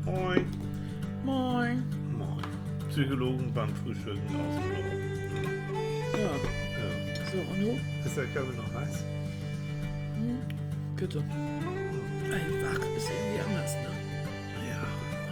Moin. Moin. Moin. Psychologen beim Frühstücken aus dem Büro. Ja, Ja. so, und du? Ist der Kaffee noch heiß? Bitte. Ein Wach ist irgendwie anders, ne? Ja.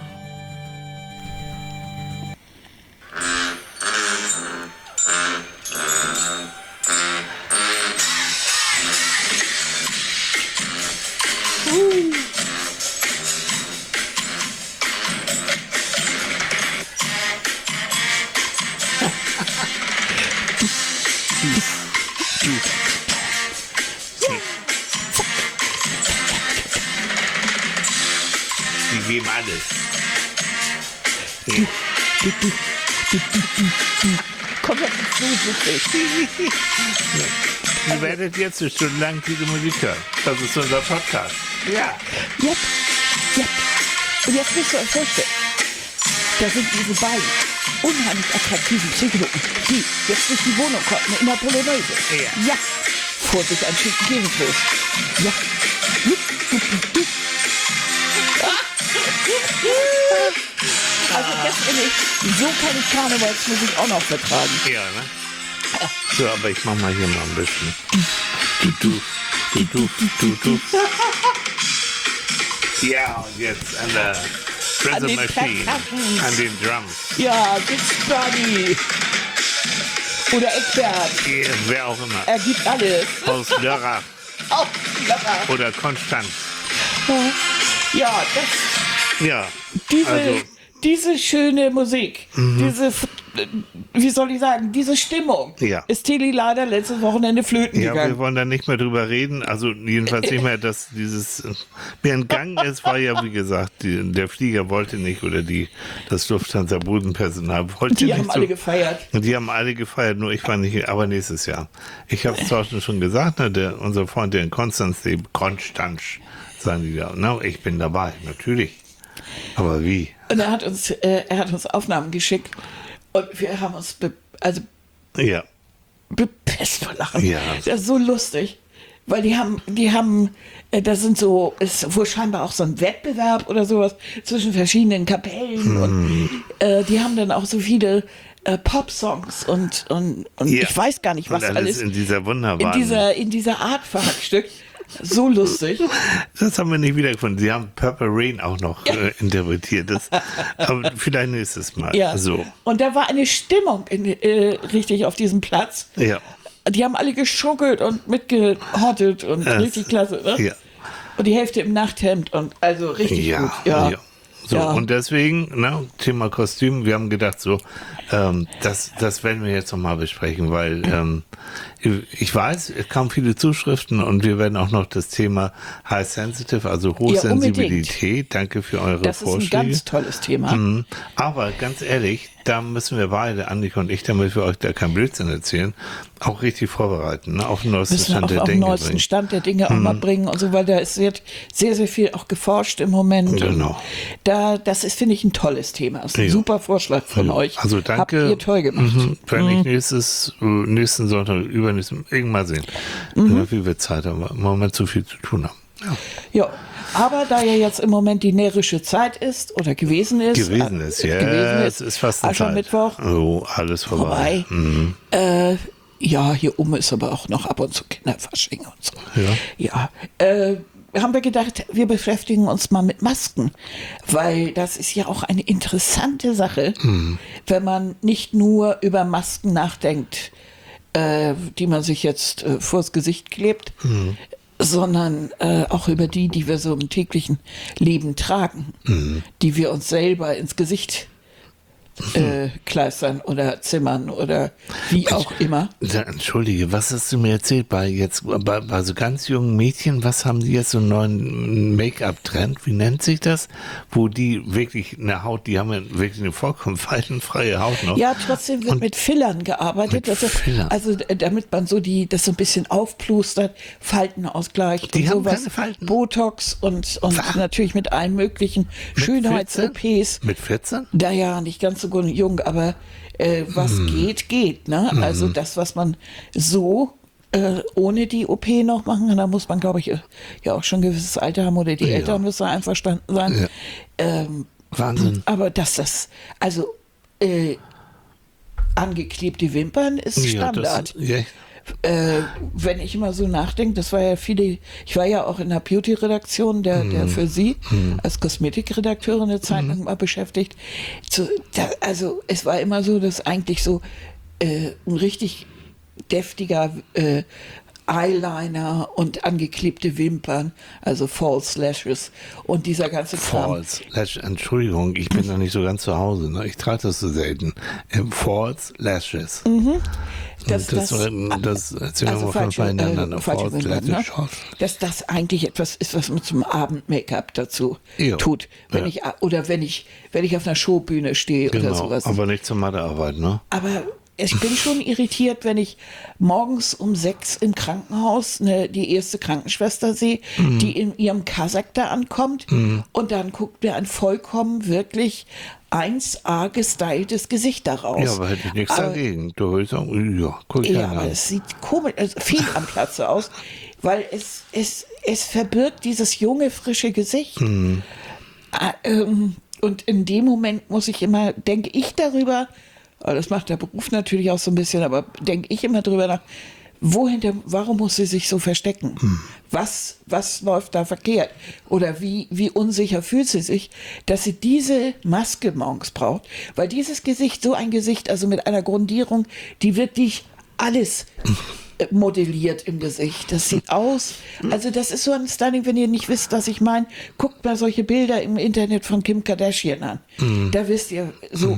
Die geben alles. Komm, das ist so witzig. Ihr werdet jetzt eine Stunde lang diese Musik hören. Das ist unser Podcast. Ja. Yep. Und jetzt müsst ihr euch vorstellen, da sind diese beiden unheimlich attraktiven Psychologen, die jetzt durch die Wohnung konnten in der Polonaise. Ja. Vor sich ein Stück Käsetoast. Ja. Also ganz ehrlich, so kann ich Karnevalsmusik auch noch vertragen. Ja, ne? So, aber ich mach mal hier mal ein bisschen. Du. Ja, und jetzt an der An Drum den Machine. Percussions. An den Drums. Ja, Sitz Bunny. Oder Eckbert. Wer auch immer. Er gibt alles. Aus Lörrach Auch locker. oder Konstanz. Ja, das, Ja, diese, also, diese schöne Musik, diese, wie soll ich sagen, diese Stimmung Ja. ist Tilly leider letztes Wochenende flöten ja, wir gegangen. wollen da nicht mehr drüber reden. Also jedenfalls nicht mehr, dass dieses mir entgangen ist, war ja, wie gesagt, der Flieger wollte nicht oder das Lufthansa-Bodenpersonal wollte Die nicht. haben alle gefeiert. Und die haben alle gefeiert, nur ich war nicht, aber nächstes Jahr. Ich habe es zwar schon gesagt, ne, unser Freund, der in Konstanz lebt, Konstanz, sagen die da, ne, ich bin dabei, natürlich. Aber wie? Und er hat uns Aufnahmen geschickt und wir haben uns Ja, bepisst vor Lachen. Ja. Das ist so lustig, weil die haben, da sind so, ist wohl scheinbar auch so ein Wettbewerb oder sowas zwischen verschiedenen Kapellen und die haben dann auch so viele Pop-Songs und Ja. ich weiß gar nicht, was und alles in dieser wunderbaren... in dieser Art verhackstückt. So lustig. Das haben wir nicht wiedergefunden. Sie haben Purple Rain auch noch interpretiert. Aber vielleicht nächstes Mal. Ja. So. Und da war eine Stimmung richtig auf diesem Platz. Ja. Die haben alle geschuckelt und mitgehottet und richtig klasse. Ne? Ja. Und die Hälfte im Nachthemd und also richtig Ja, gut. Ja. ja. So, Ja. und deswegen, ne, Thema Kostüm, wir haben gedacht, so, das werden wir jetzt nochmal besprechen, weil ich weiß, es kamen viele Zuschriften und wir werden auch noch das Thema High Sensitive, also Hochsensibilität, danke für eure Das ist ein Vorschläge. ganz tolles Thema. Aber ganz ehrlich, da müssen wir beide, Annika und ich, damit wir euch da keinen Blödsinn erzählen, auch richtig vorbereiten, ne, auf den neuesten Müssen wir Stand auch der auf den Dinge neuesten bringen. Stand der Dinge auch mal bringen und so, weil da ist sehr, sehr viel auch geforscht im Moment. Genau. Und das ist, finde ich, ein tolles Thema. Das ist ein Ja. super Vorschlag von euch. Also danke. Habt ihr toll gemacht. Wenn ich nächsten Sonntag, übernächsten, irgendwann sehen, wie wir Zeit haben, im Moment zu viel zu tun haben. Ja. Ja, aber da ja jetzt im Moment die närrische Zeit ist oder gewesen ist. Es ist fast ein Aschermittwoch. Oh, alles vorbei. Ja, hier oben ist aber auch noch ab und zu Kinderfasching und so. Ja. Ja. Haben wir gedacht, wir beschäftigen uns mal mit Masken, weil das ist ja auch eine interessante Sache, wenn man nicht nur über Masken nachdenkt, die man sich jetzt vors Gesicht klebt, sondern auch über die wir so im täglichen Leben tragen, die wir uns selber ins Gesicht kleistern oder zimmern oder wie auch immer. Entschuldige, was hast du mir erzählt bei so ganz jungen Mädchen, was haben die jetzt so einen neuen Make-up-Trend, wie nennt sich das? Wo die wirklich eine Haut, die haben ja wirklich eine vollkommen faltenfreie Haut noch. Ja, trotzdem wird mit Fillern gearbeitet, Fillern. also damit man so das so ein bisschen aufplustert, Falten ausgleicht Die und haben sowas. keine Falten? Botox und natürlich mit allen möglichen Schönheits-OPs. Mit 14? Naja, nicht ganz so jung, aber was geht, ne? Also das, was man so ohne die OP noch machen kann, da muss man, glaube ich, ja auch schon ein gewisses Alter haben oder die Eltern müssen einverstanden sein. Ja. Wahnsinn. Aber dass das, also angeklebte Wimpern ist Standard. Wenn ich immer so nachdenke, das war ja ich war ja auch in der Beauty-Redaktion, der für Sie als Kosmetikredakteurin eine Zeit lang mal beschäftigt. Also es war immer so, dass eigentlich so ein richtig deftiger Eyeliner und angeklebte Wimpern, also False Lashes und dieser ganze Kram. False Lash, Entschuldigung, ich bin da nicht so ganz zu Hause, ne? Ich trage das so selten. False Lashes. Das erzählen wir mal von beieinander. False Lashes. Dass das eigentlich etwas ist, was man zum Abend-Make-up dazu tut. Wenn ich auf einer Showbühne stehe oder sowas. Aber nicht zur Mathearbeit, ne? Aber ich bin schon irritiert, wenn ich morgens um 6 im Krankenhaus die erste Krankenschwester sehe, die in ihrem Kasach da ankommt und dann guckt mir ein vollkommen wirklich 1A gestyltes Gesicht daraus. Ja, aber hätte ich nichts dagegen. Du würdest sagen, ja, guck ich aber es sieht komisch, also viel am Platze aus, weil es verbirgt dieses junge, frische Gesicht. Und in dem Moment denke ich darüber, das macht der Beruf natürlich auch so ein bisschen, aber denke ich immer drüber nach, warum muss sie sich so verstecken? Was läuft da verkehrt? Oder wie unsicher fühlt sie sich, dass sie diese Maske morgens braucht? Weil dieses Gesicht, so ein Gesicht, also mit einer Grundierung, die wirklich alles modelliert im Gesicht. Das sieht aus, also das ist so ein Styling, wenn ihr nicht wisst, was ich meine, guckt mal solche Bilder im Internet von Kim Kardashian an. Da wisst ihr, so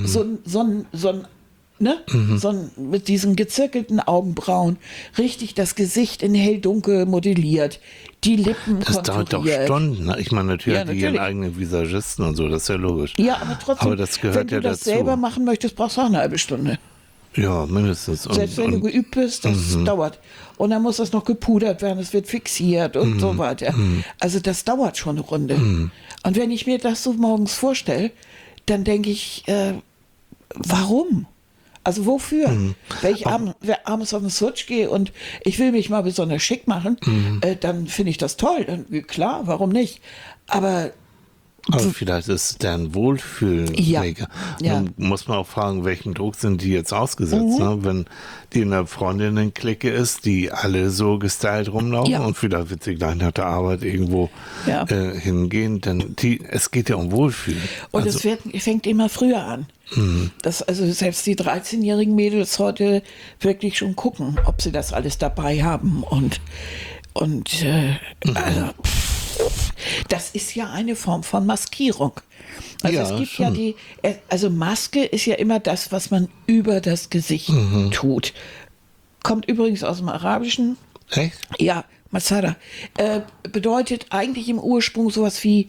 ein mit diesen gezirkelten Augenbrauen, richtig das Gesicht in hell-dunkel modelliert, die Lippen das konturiert. dauert doch Stunden. Ne? Ich meine, natürlich hat die ihren eigenen Visagisten und so, das ist ja logisch. Ja, aber trotzdem, aber das gehört wenn du das dazu. Selber machen möchtest, brauchst du auch eine halbe Stunde. Ja, mindestens. Selbst wenn du geübt bist, das dauert. Und dann muss das noch gepudert werden, es wird fixiert und so weiter. Also das dauert schon eine Runde. Und wenn ich mir das so morgens vorstelle, dann denke ich, warum? Also wofür? Wenn ich abends auf den Switch gehe und ich will mich mal besonders schick machen, dann finde ich das toll. Dann, klar, warum nicht? Aber vielleicht ist es deren Wohlfühl-Maker. Nun muss man auch fragen, welchen Druck sind die jetzt ausgesetzt? Ne? Wenn die in der Freundinnen-Clique ist, die alle so gestylt rumlaufen und vielleicht wird sie gleich nach der Arbeit irgendwo hingehen, denn es geht ja um Wohlfühl. Und es fängt immer früher an. Also selbst die 13-jährigen Mädels heute wirklich schon gucken, ob sie das alles dabei haben. Also, das ist ja eine Form von Maskierung. Also es gibt schon. Also Maske ist ja immer das, was man über das Gesicht tut. Kommt übrigens aus dem Arabischen. Echt? Ja, Masada. Bedeutet eigentlich im Ursprung sowas wie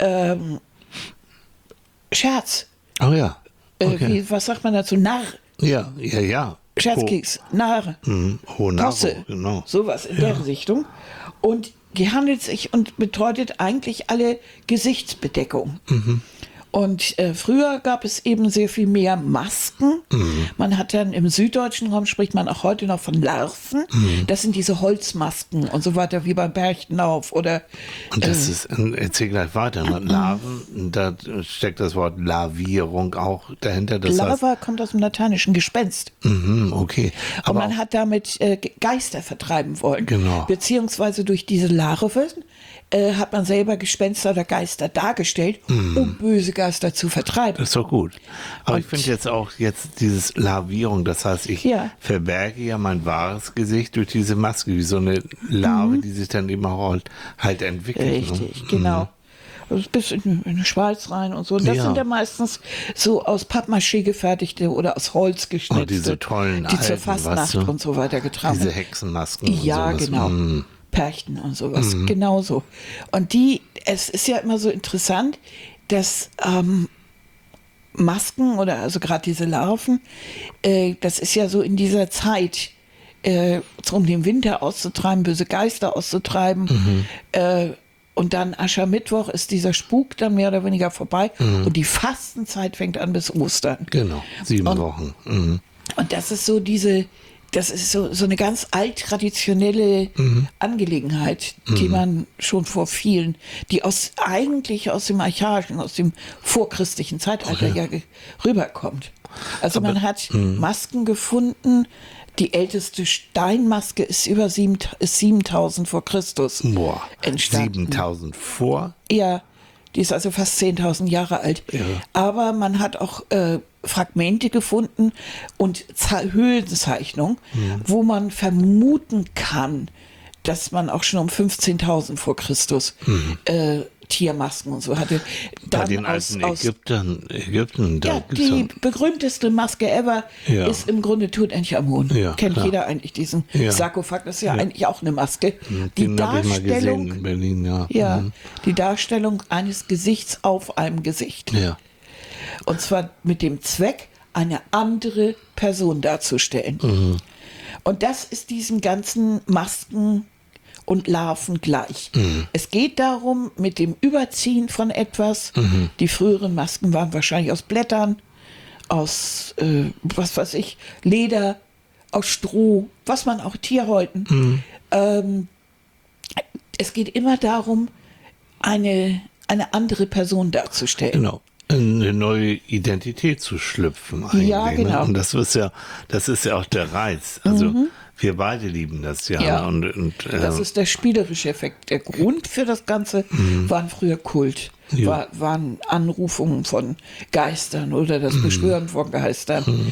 Scherz. Oh ja. Okay. Was sagt man dazu? Narr. Ja. Scherzkeks, Narr. Posse, genau. Sowas in der Richtung. Und die handelt sich und bedeutet eigentlich alle Gesichtsbedeckung. Und früher gab es eben sehr viel mehr Masken. Man hat dann im süddeutschen Raum, spricht man auch heute noch von Larven. Das sind diese Holzmasken und so weiter, wie beim Berchtenlauf. Oder, und das ist, erzähl gleich weiter, ne? Larven, da steckt das Wort Lavierung auch dahinter. Das Lava kommt aus dem lateinischen Gespenst. Okay. Aber und man hat damit Geister vertreiben wollen. Genau. Beziehungsweise durch diese Larven hat man selber Gespenster oder Geister dargestellt, um böse Geister zu vertreiben. Das ist doch gut. Aber ich finde jetzt dieses Lavierung, das heißt, ich verberge ja mein wahres Gesicht durch diese Maske, wie so eine Larve, die sich dann eben auch halt entwickelt. Richtig, genau. Also bis in die Schweiz rein und so. Und das sind ja meistens so aus Pappmaché gefertigte oder aus Holz geschnitzte. Und diese tollen die zur Fastnacht und so weiter getragen. Diese Hexenmasken. Ja, und sowas. Genau. Perchten und sowas, genauso. Und es ist ja immer so interessant, dass Masken oder also gerade diese Larven, das ist ja so in dieser Zeit, um den Winter auszutreiben, böse Geister auszutreiben. Und dann Aschermittwoch ist dieser Spuk dann mehr oder weniger vorbei und die Fastenzeit fängt an bis Ostern. Genau, 7 Wochen. Und das ist so diese das ist so eine ganz alttraditionelle Angelegenheit, die man schon vor vielen, die eigentlich aus dem archaischen, aus dem vorchristlichen Zeitalter rüberkommt. Also man hat Masken gefunden. Die älteste Steinmaske ist über 7000 vor Christus entstanden. 7000 vor? Ja, die ist also fast 10.000 Jahre alt. Ja. Aber man hat auch Fragmente gefunden und Höhlenzeichnungen, wo man vermuten kann, dass man auch schon um 15.000 vor Christus Tiermasken und so hatte. Bei den alten Ägypten, da ja, die berühmteste Maske ever ist im Grunde Tutanchamun. Ja, kennt jeder eigentlich diesen Sarkophag, das ist ja eigentlich auch eine Maske. Die Darstellung in Berlin, die Darstellung eines Gesichts auf einem Gesicht. Ja. Und zwar mit dem Zweck, eine andere Person darzustellen. Und das ist diesen ganzen Masken und Larven gleich. Es geht darum, mit dem Überziehen von etwas, die früheren Masken waren wahrscheinlich aus Blättern, aus, was weiß ich, Leder, aus Stroh, was man auch Tierhäuten. Es geht immer darum, eine andere Person darzustellen. Genau. Eine neue Identität zu schlüpfen eigentlich. Ja, genau. Ne? Und das ist ja auch der Reiz. Also wir beide lieben das ja. Und das ist der spielerische Effekt. Der Grund für das Ganze waren früher Kult. Waren Anrufungen von Geistern oder das Beschwören von Geistern.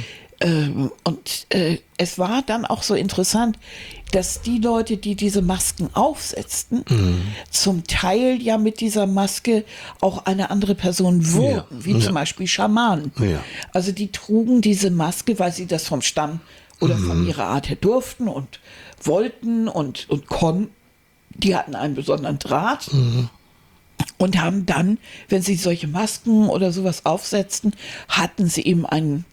Und es war dann auch so interessant, dass die Leute, die diese Masken aufsetzten, zum Teil ja mit dieser Maske auch eine andere Person wurden, wie zum Beispiel Schamanen. Ja. Also die trugen diese Maske, weil sie das vom Stamm oder von ihrer Art her durften und wollten und konnten. Die hatten einen besonderen Draht. Und haben dann, wenn sie solche Masken oder sowas aufsetzten, hatten sie eben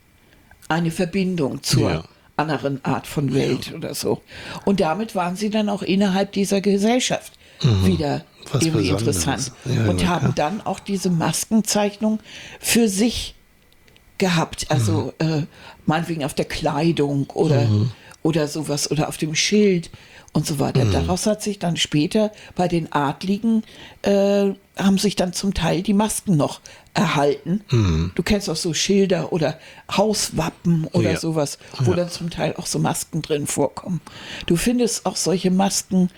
eine Verbindung zur anderen Art von Welt oder so. Und damit waren sie dann auch innerhalb dieser Gesellschaft wieder irgendwie interessant. Und haben dann auch diese Maskenzeichnung für sich gehabt. Also meinetwegen auf der Kleidung oder sowas oder auf dem Schild und so weiter. Daraus hat sich dann später bei den Adligen haben sich dann zum Teil die Masken noch erhalten. Du kennst auch so Schilder oder Hauswappen oder sowas, wo dann zum Teil auch so Masken drin vorkommen. Du findest auch solche Masken,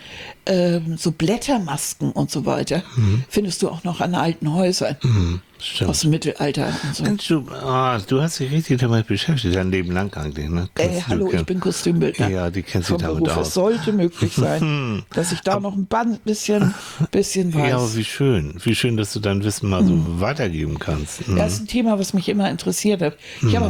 so Blättermasken und so weiter, findest du auch noch an alten Häusern. Aus dem Mittelalter und so. Mensch, du hast dich richtig damit beschäftigt, dein Leben lang eigentlich, ne? Hallo, ich bin Kostümbildner. Ja, die kennst du damit aus. Es sollte möglich sein, dass ich da noch ein bisschen weiß. Ja, aber wie schön, dass du dein Wissen mal so weitergeben kannst. Das ist ein Thema, was mich immer interessiert hat.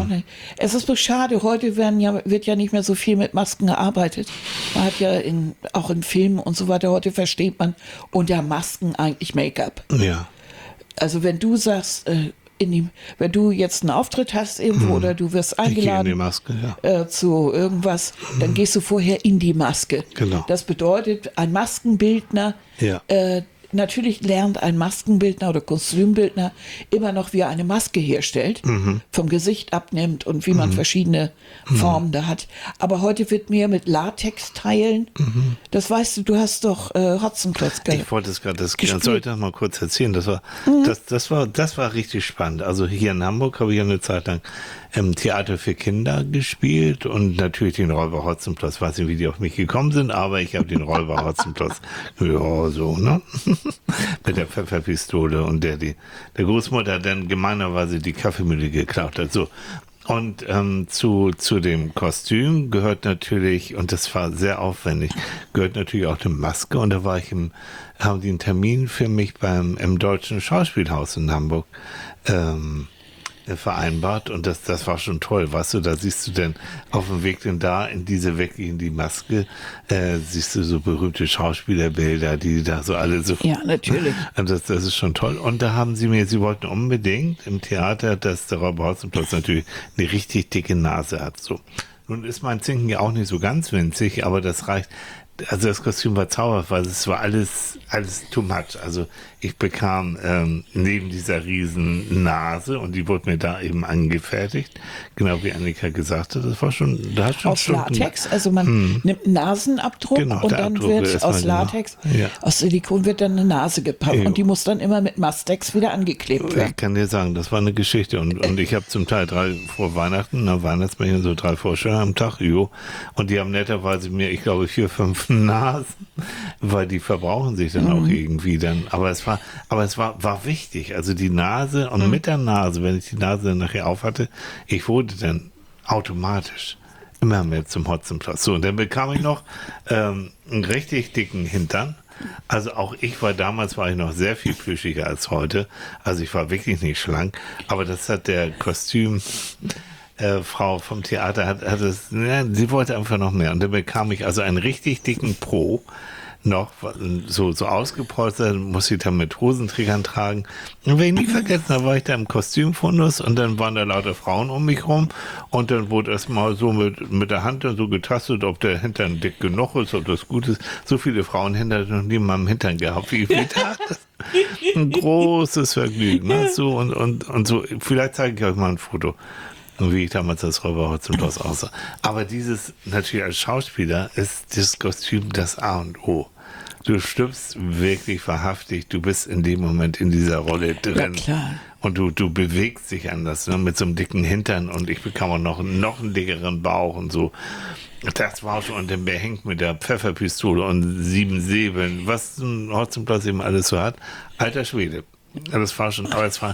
Es ist so schade, heute wird ja nicht mehr so viel mit Masken gearbeitet. Man hat ja auch in Filmen und so weiter, heute versteht man unter Masken eigentlich Make-up. Ja. Also wenn du sagst, wenn du jetzt einen Auftritt hast irgendwo oder du wirst eingeladen in die Maske, zu irgendwas, dann gehst du vorher in die Maske. Genau. Das bedeutet, ein Maskenbildner, natürlich lernt ein Maskenbildner oder Kostümbildner immer noch, wie er eine Maske herstellt, vom Gesicht abnimmt und wie man verschiedene Formen da hat. Aber heute wird mehr mit Latexteilen. Das weißt du, du hast doch Hotzenplotz. Ich wollte es gerade, soll ich das mal kurz erzählen? Das war richtig spannend. Also hier in Hamburg habe ich eine Zeit lang im Theater für Kinder gespielt und natürlich den Räuber Hotzenplotz. Weiß nicht, wie die auf mich gekommen sind, aber ich habe den Räuber Hotzenplotz. Ja, so, ne? Mit der Pfefferpistole und der Großmutter dann gemeinerweise die Kaffeemühle geklaut hat. So. Und zu dem Kostüm gehört natürlich, und das war sehr aufwendig, gehört natürlich auch eine Maske. Und da haben die einen Termin für mich im Deutschen Schauspielhaus in Hamburg vereinbart, und das war schon toll, weißt du, da siehst du denn auf dem Weg denn da in die Maske, siehst du so berühmte Schauspielerbilder, die da so alle so... Ja, natürlich. Das ist schon toll. Und da haben sie wollten unbedingt im Theater, dass der Räuber Hotzenplotz natürlich eine richtig dicke Nase hat, so. Nun ist mein Zinken ja auch nicht so ganz winzig, aber das reicht. Also das Kostüm war zauberhaft, weil es war alles too much. Also ich bekam neben dieser riesen Nase, und die wurde mir da eben angefertigt, genau wie Annika gesagt hat, das war schon, da hat schon Aus Latex, also man nimmt einen Nasenabdruck Genau, und der dann Abdruck wird ist aus mal Latex, aus Silikon wird dann eine Nase gepappt Jo. und die muss dann immer mit Mastex wieder angeklebt werden. Ich kann dir sagen, das war eine Geschichte, und ich habe zum Teil 3 vor Weihnachten, Weihnachtsmärchen, so 3 Vorstellungen am Tag, und die haben netterweise mir, ich glaube, 4, 5 Nasen, weil die verbrauchen sich dann auch irgendwie dann, aber es war wichtig, also die Nase, und mit der Nase, wenn ich die Nase dann nachher auf hatte, ich wurde dann automatisch immer mehr zum Hotzenplotz. So, und dann bekam ich noch einen richtig dicken Hintern. Also auch damals war ich noch sehr viel plüschiger als heute. Also ich war wirklich nicht schlank, aber das hat der Frau vom Theater hat es, sie wollte einfach noch mehr. Und dann bekam ich also einen richtig dicken Po, noch so ausgepolstert, muss ich dann mit Hosenträgern tragen. Und wenn ich nie vergessen, da war ich da im Kostümfundus, und dann waren da lauter Frauen um mich rum, und dann wurde erst mal so mit der Hand dann so getastet, ob der Hintern dick genug ist, ob das gut ist. So viele Frauenhände hatte ich noch nie in meinem Hintern gehabt, wie ich da. Ein großes Vergnügen. Ne? So und so. Vielleicht zeige ich euch mal ein Foto, wie ich damals als Räuber Hotzenplotz aussah. Aber natürlich als Schauspieler ist das Kostüm das A und O. Du stirbst wirklich wahrhaftig, du bist in dem Moment in dieser Rolle drin. Ja, klar. Und du bewegst dich anders, ne, mit so einem dicken Hintern, und ich bekam auch noch einen dickeren Bauch und so. Das war schon, und dann behängt mit der Pfefferpistole und 7 Säbeln, was ein Hotzenplotz eben alles so hat. Alter Schwede. Das war schon, aber es war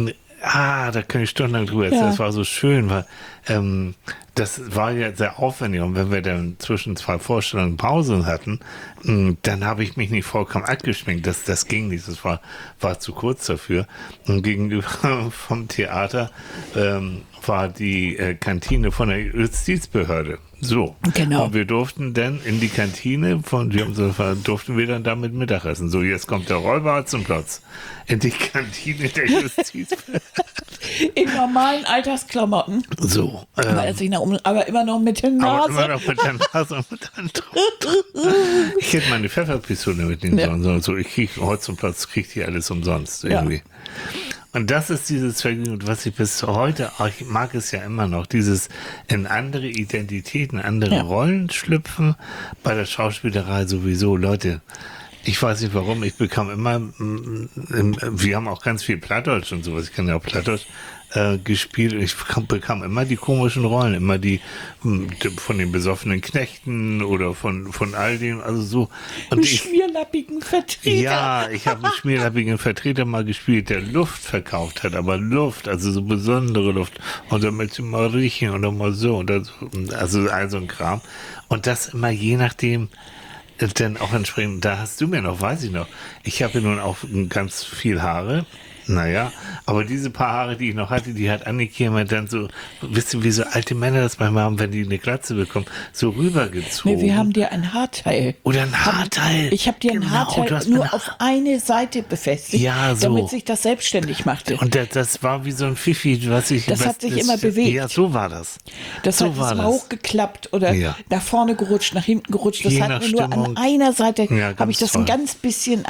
da kann ich stundenlang drüber erzählen. Ja. Das war so schön, weil das war ja sehr aufwendig, und wenn wir dann zwischen 2 Vorstellungen Pausen hatten, dann habe ich mich nicht vollkommen abgeschminkt. Das ging nicht, das war zu kurz dafür. Und gegenüber vom Theater war die Kantine von der Justizbehörde. So. Genau. Und wir durften dann in die Kantine durften wir dann damit Mittagessen. So, jetzt kommt der Räuber zum Platz. In die Kantine der Justizbehörde. In normalen Altersklamotten. So. Aber immer noch mit der Nase. Aber immer noch mit der Nase und mit der Druck. Ich hätte meine Pfefferpistole mitnehmen sollen. So, ich kriege heute zum Platz, kriege die alles umsonst irgendwie. Ja. Und das ist dieses Vergnügen, was ich bis heute, ich mag es ja immer noch, dieses in andere Identitäten, andere Rollen schlüpfen, bei der Schauspielerei sowieso. Leute, ich weiß nicht warum, ich bekam immer, wir haben auch ganz viel Plattdeutsch und sowas, ich kann ja auch Plattdeutsch gespielt, und ich bekam immer die komischen Rollen, immer die von den besoffenen Knechten oder von all dem, also so. Und schmierlappigen Vertreter. Ja, ich habe einen schmierlappigen Vertreter mal gespielt, der Luft verkauft hat, aber Luft, also so besondere Luft, und dann möchte ich mal riechen oder mal so, und das, also all so ein Kram. Und das immer je nachdem, dann auch entsprechend, da hast du mir noch, weiß ich noch, ich habe ja nun auch ganz viel Haare. Naja, aber diese paar Haare, die ich noch hatte, die hat Annika immer dann so, wisst ihr, wie so alte Männer das manchmal haben, wenn die eine Glatze bekommen, so rübergezogen. Nee, wir haben dir ein Haarteil. Oder ein Haarteil. Ich habe dir ein Haarteil nur auf eine Seite befestigt, damit sich das selbstständig machte. Und das war wie so ein Fifi, das hat sich immer bewegt. Ja, so war das. Das hat mal hochgeklappt oder nach vorne gerutscht, nach hinten gerutscht. Das hat mir nur an einer Seite, habe ich das ein ganz bisschen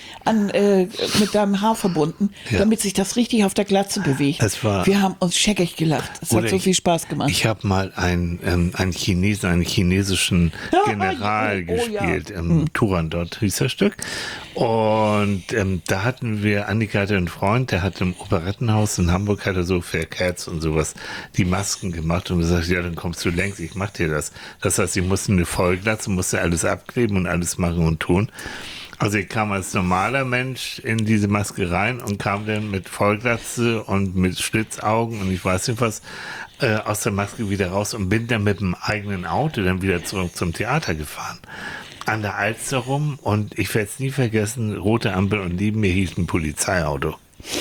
mit deinem Haar verbunden. Damit sich das richtig auf der Glatze bewegt. Wir haben uns scheckig gelacht. Es hat so viel Spaß gemacht. Ich habe mal einen chinesischen General gespielt. Turandot hieß das Stück. Und da hatten wir, Annika hatte einen Freund, der hat im Operettenhaus in Hamburg, hat er so für Cats und sowas die Masken gemacht, und gesagt, ja, dann kommst du längst, ich mach dir das. Das heißt, sie mussten eine Vollglatze, musste alles abkleben und alles machen und tun. Also ich kam als normaler Mensch in diese Maske rein und kam dann mit Vollglatze und mit Schlitzaugen und ich weiß nicht was aus der Maske wieder raus und bin dann mit dem eigenen Auto dann wieder zurück zum Theater gefahren. An der Alster rum, und ich werde es nie vergessen, rote Ampel, und neben mir hielt ein Polizeiauto.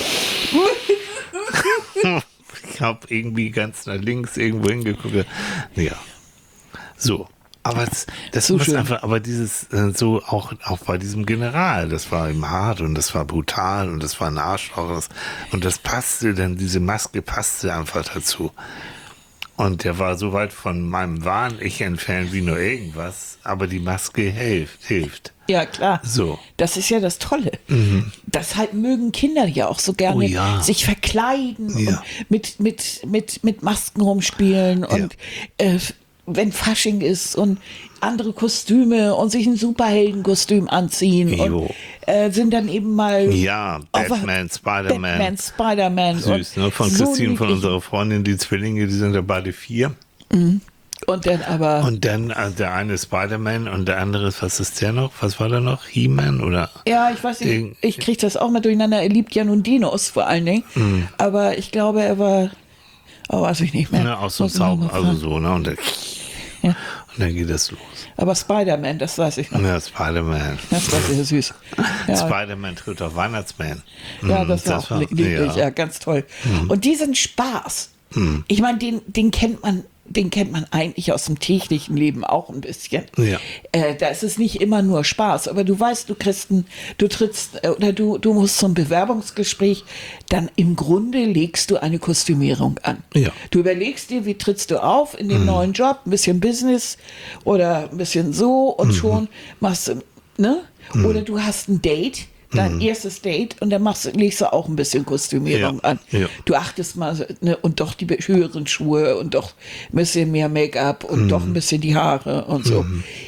Ich habe irgendwie ganz nach links irgendwo hingeguckt. Ja, so. Aber das muss einfach, aber dieses so auch bei diesem General, das war ihm hart und das war brutal und das war ein Arschloch und das passte dann, diese Maske passte einfach dazu. Und der war so weit von meinem wahren Ich entfernt wie nur irgendwas, aber die Maske hilft. Ja, klar. So. Das ist ja das Tolle. Deshalb mögen Kinder ja auch so gerne Oh ja. sich verkleiden Ja. und mit Masken rumspielen und wenn Fasching ist und andere Kostüme und sich ein Superheldenkostüm anziehen Jo. und sind dann eben mal Ja, Batman, Spider-Man. Spider-Man. Süß, ne? Von so Christine, von niedlich. unserer Freundin, die Zwillinge, die sind ja beide 4. Und dann aber... Und dann der eine ist Spider-Man und der andere, was ist der noch? Was war da noch? He-Man oder? Ja, ich weiß nicht, ich kriege das auch mal durcheinander. Er liebt ja nun Dinos vor allen Dingen. Aber ich glaube, er war, weiß ich nicht mehr. Ne, aus dem Muss man Zauber, mal also fragen. so, ne? Und Ja. dann geht das los. Aber Spider-Man, das weiß ich noch. Ja, Spider-Man. Das war sehr süß. Ja, Spider-Man trifft auf Weihnachtsman. ja das war auch lieblich, ja, ganz toll. Und diesen Spaß, ich meine, den kennt man eigentlich aus dem täglichen Leben auch ein bisschen. Ja. Da ist es nicht immer nur Spaß, aber du weißt, du trittst oder du musst zum Bewerbungsgespräch, dann im Grunde legst du eine Kostümierung an. Ja. Du überlegst dir, wie trittst du auf in dem neuen Job, ein bisschen Business oder ein bisschen so und schon machst du, ne? Oder du hast ein Date, dein erstes Date und dann legst du auch ein bisschen Kostümierung Ja, an. ja. Du achtest mal, ne, und doch die höheren Schuhe und doch ein bisschen mehr Make-up und doch ein bisschen die Haare und so.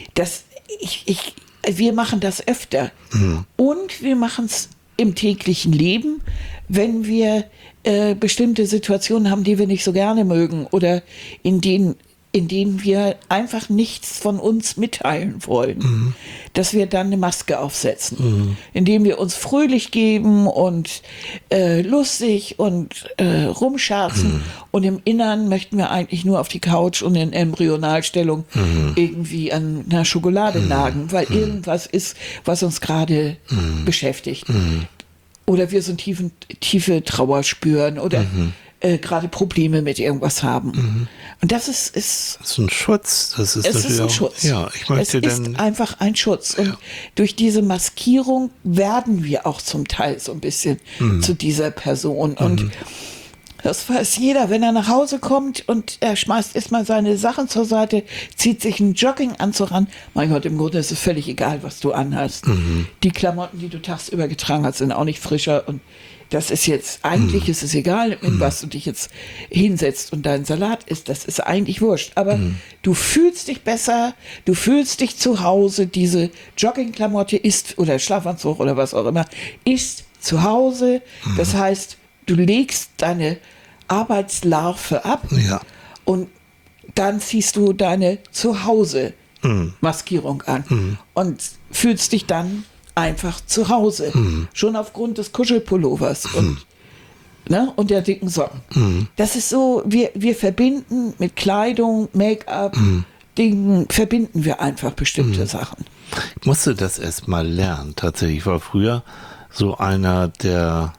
Wir machen das öfter. Und wir machen es im täglichen Leben, wenn wir bestimmte Situationen haben, die wir nicht so gerne mögen oder in denen wir einfach nichts von uns mitteilen wollen, dass wir dann eine Maske aufsetzen, indem wir uns fröhlich geben und lustig und rumscherzen und im Innern möchten wir eigentlich nur auf die Couch und in Embryonalstellung irgendwie an einer Schokolade nagen, weil irgendwas ist, was uns gerade beschäftigt. Oder wir so tiefe Trauer spüren oder gerade Probleme mit irgendwas haben. Und das ist Das ist ein Schutz. Das ist es ist natürlich ein auch, Schutz. Ja, ich möchte es dann. ist einfach ein Schutz. Und durch diese Maskierung werden wir auch zum Teil so ein bisschen zu dieser Person. Und das weiß jeder, wenn er nach Hause kommt und er schmeißt erstmal seine Sachen zur Seite, zieht sich einen Jogginganzug an. Mein Gott, im Grunde ist es völlig egal, was du anhast. Die Klamotten, die du tagsüber getragen hast, sind auch nicht frischer. Und das ist jetzt, eigentlich ist es egal, in was du dich jetzt hinsetzt und deinen Salat isst. Das ist eigentlich wurscht. Aber du fühlst dich besser, du fühlst dich zu Hause. Diese Joggingklamotte ist, oder Schlafanzug oder was auch immer, ist zu Hause. Das heißt, du legst deine Arbeitslarve ab Ja. und dann ziehst du deine Zuhause-Maskierung an und fühlst dich dann einfach zu Hause. Schon aufgrund des Kuschelpullovers und der dicken Socken. Das ist so, wir verbinden mit Kleidung, Make-up, Dingen, verbinden wir einfach bestimmte Sachen. Ich musste das erst mal lernen. Tatsächlich, ich war früher so einer, der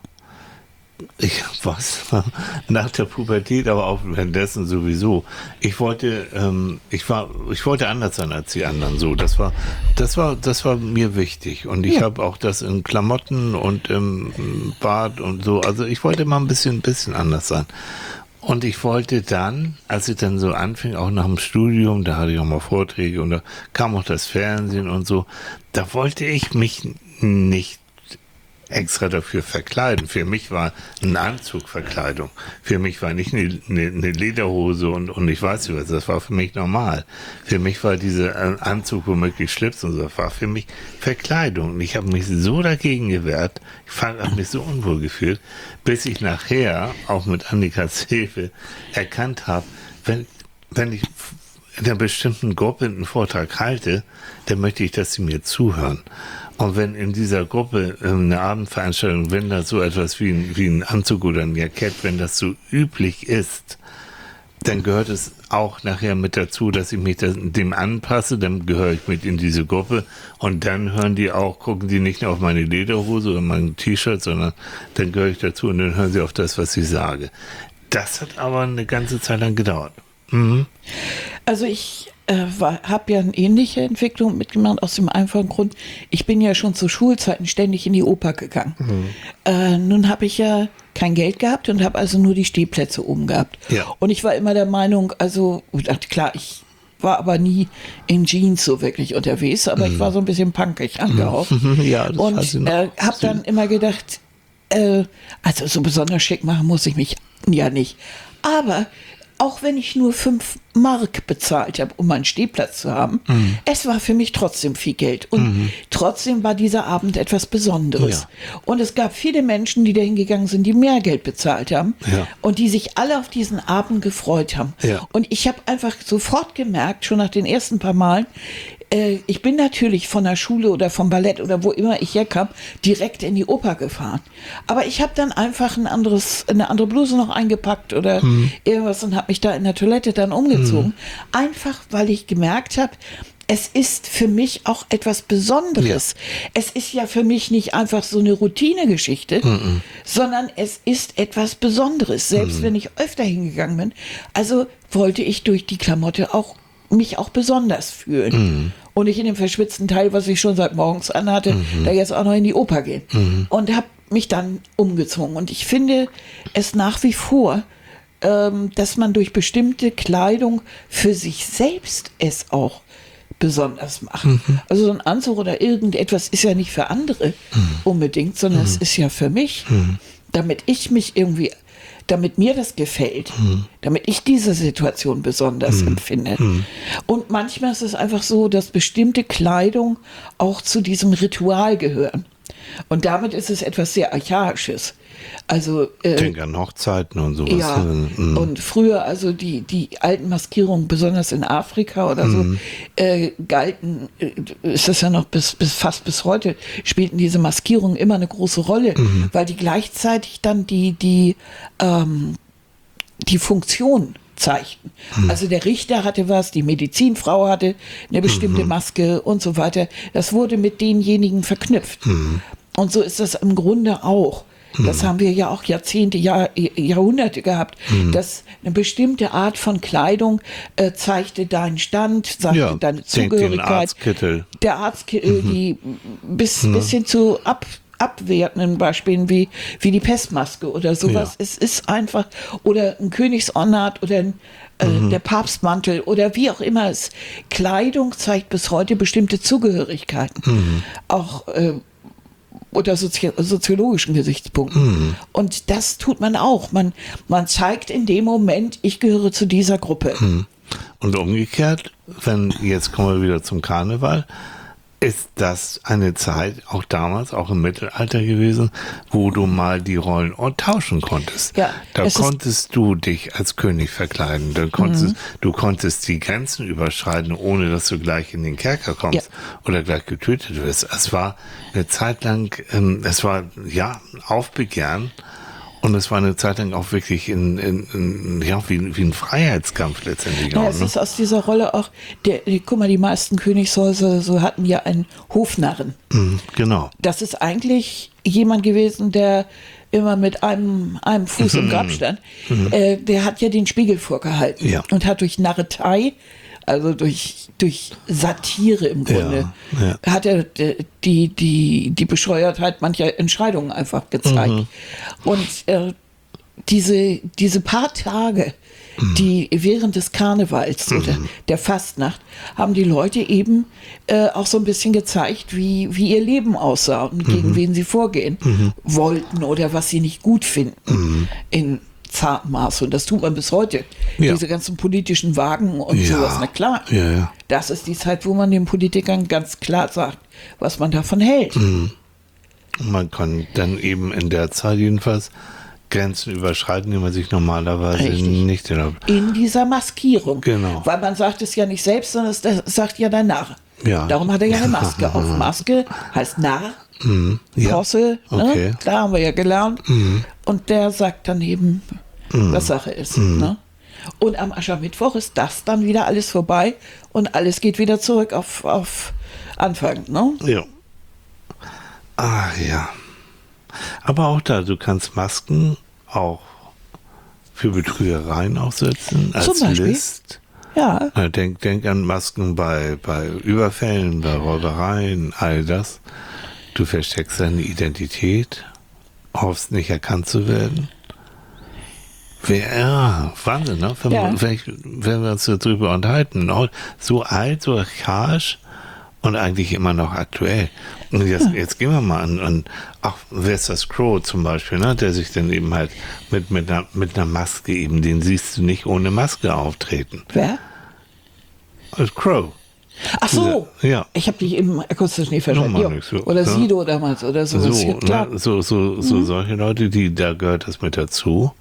nach der Pubertät, aber auch währenddessen sowieso. Ich wollte anders sein als die anderen. So, das war mir wichtig. Und ich habe auch das in Klamotten und im Bad und so. Also ich wollte mal ein bisschen anders sein. Und ich wollte dann, als ich dann so anfing, auch nach dem Studium, da hatte ich auch mal Vorträge und da kam auch das Fernsehen und so, da wollte ich mich nicht extra dafür verkleiden. Für mich war ein Anzug Verkleidung. Für mich war nicht eine Lederhose und ich weiß nicht was, das war für mich normal. Für mich war dieser Anzug womöglich Schlips und so, das war für mich Verkleidung. Und ich habe mich so dagegen gewehrt, ich habe mich so unwohl gefühlt, bis ich nachher, auch mit Annikas Hilfe, erkannt habe, wenn ich in einer bestimmten Gruppe einen Vortrag halte, dann möchte ich, dass sie mir zuhören. Und wenn in dieser Gruppe eine Abendveranstaltung, wenn das so etwas wie ein Anzug oder ein Jackett, wenn das so üblich ist, dann gehört es auch nachher mit dazu, dass ich mich dem anpasse, dann gehöre ich mit in diese Gruppe und dann gucken die nicht nur auf meine Lederhose oder mein T-Shirt, sondern dann gehöre ich dazu und dann hören sie auf das, was ich sage. Das hat aber eine ganze Zeit lang gedauert. Also ich habe ja eine ähnliche Entwicklung mitgemacht, aus dem einfachen Grund, ich bin ja schon zu Schulzeiten ständig in die Oper gegangen. Nun habe ich ja kein Geld gehabt und habe also nur die Stehplätze oben gehabt. Ja. Und ich war immer der Meinung, also ich dachte, klar, ich war aber nie in Jeans so wirklich unterwegs, aber ich war so ein bisschen punkig angehaucht. Ja, das und weiß ich noch. habe dann immer gedacht, also so besonders schick machen muss ich mich ja nicht. Aber auch wenn ich nur 5 Mark bezahlt habe, um einen Stehplatz zu haben, es war für mich trotzdem viel Geld. Und trotzdem war dieser Abend etwas Besonderes. Ja. Und es gab viele Menschen, die dahin gegangen sind, die mehr Geld bezahlt haben Ja. und die sich alle auf diesen Abend gefreut haben. Ja. Und ich habe einfach sofort gemerkt, schon nach den ersten paar Malen, ich bin natürlich von der Schule oder vom Ballett oder wo immer ich herkam, direkt in die Oper gefahren. Aber ich habe dann einfach eine andere Bluse noch eingepackt oder irgendwas und habe mich da in der Toilette dann umgezogen. Einfach, weil ich gemerkt habe, es ist für mich auch etwas Besonderes. Ja. Es ist ja für mich nicht einfach so eine Routinegeschichte, sondern es ist etwas Besonderes, selbst wenn ich öfter hingegangen bin. Also wollte ich durch die Klamotte mich auch besonders fühlen. Und nicht in dem verschwitzten Teil, was ich schon seit morgens anhatte, da jetzt auch noch in die Oper gehen. Und habe mich dann umgezogen. Und ich finde es nach wie vor, dass man durch bestimmte Kleidung für sich selbst es auch besonders macht. Also so ein Anzug oder irgendetwas ist ja nicht für andere unbedingt, sondern es ist ja für mich, damit mir das gefällt, damit ich diese Situation besonders empfinde. Und manchmal ist es einfach so, dass bestimmte Kleidung auch zu diesem Ritual gehören. Und damit ist es etwas sehr Archaisches. Also, denk an Hochzeiten und sowas. Ja, und früher, also die alten Maskierungen, besonders in Afrika oder so, galten, ist das ja noch fast bis heute, spielten diese Maskierungen immer eine große Rolle, weil die gleichzeitig dann die Funktion zeigten. Also der Richter hatte was, die Medizinfrau hatte eine bestimmte Maske und so weiter. Das wurde mit denjenigen verknüpft. Und so ist das im Grunde auch. Das haben wir ja auch Jahrzehnte, Jahrhunderte gehabt, dass eine bestimmte Art von Kleidung zeigte deinen Stand, sagte deine Zugehörigkeit. Den Arztkittel. Der Arztkittel, die bis hin zu abwertenden Beispielen wie die Pestmaske oder sowas. Ja. Es ist einfach, oder ein Königsornat oder der Papstmantel oder wie auch immer es. Kleidung zeigt bis heute bestimmte Zugehörigkeiten. Auch unter soziologischen Gesichtspunkten. Und das tut man auch. Man zeigt in dem Moment, ich gehöre zu dieser Gruppe. Und umgekehrt, jetzt kommen wir wieder zum Karneval, ist das eine Zeit, auch damals, auch im Mittelalter gewesen, wo du mal die Rollen tauschen konntest. Ja, da konntest du dich als König verkleiden. Du konntest die Grenzen überschreiten, ohne dass du gleich in den Kerker kommst oder gleich getötet wirst. Es war eine Zeit lang, es war Aufbegehren. Und es war eine Zeit lang auch wirklich wie ein Freiheitskampf letztendlich. Ja, es ist aus dieser Rolle auch, guck mal, die meisten Königshäuser so hatten ja einen Hofnarren. Genau. Das ist eigentlich jemand gewesen, der immer mit einem Fuß im Grab stand. Der hat ja den Spiegel vorgehalten und hat durch Narretei, also durch Satire im Grunde, hat er die Bescheuertheit mancher Entscheidungen einfach gezeigt. Und diese paar Tage, die während des Karnevals oder der Fastnacht, haben die Leute eben auch so ein bisschen gezeigt, wie ihr Leben aussah und gegen wen sie vorgehen wollten oder was sie nicht gut finden in zartem Maß. Und das tut man bis heute. Ja. Diese ganzen politischen Wagen und sowas. Na klar, das ist die Zeit, wo man den Politikern ganz klar sagt, was man davon hält. Man kann dann eben in der Zeit jedenfalls Grenzen überschreiten, die man sich normalerweise nicht erlaubt. In dieser Maskierung. Genau. Weil man sagt es ja nicht selbst, sondern es sagt ja der Narr. Ja. Darum hat er ja eine Maske auf. Maske heißt Narr, Posse, ne? Klar, haben wir ja gelernt. Und der sagt dann eben, was Sache ist. Ne? Und am Aschermittwoch ist das dann wieder alles vorbei und alles geht wieder zurück auf Anfang. Ne? Ja. Aber auch da, du kannst Masken auch für Betrügereien aufsetzen, als Zum Beispiel? List. Ja. Denk an Masken bei Überfällen, bei Räubereien, all das. Du versteckst deine Identität. hoffst nicht erkannt zu werden. Ja, Wahnsinn, ne? Wenn wir uns darüber unterhalten, so alt, so archaisch und eigentlich immer noch aktuell. Und jetzt gehen wir mal an wer ist das Crow zum Beispiel, ne? Der sich dann eben halt mit einer Maske eben, den siehst du nicht ohne Maske auftreten. Wer? Crow. Ach so, ja. Ich habe dich eben akustisch nicht verstanden. So, oder Sido damals oder so. So, klar. Ne? So solche Leute, da gehört das mit dazu.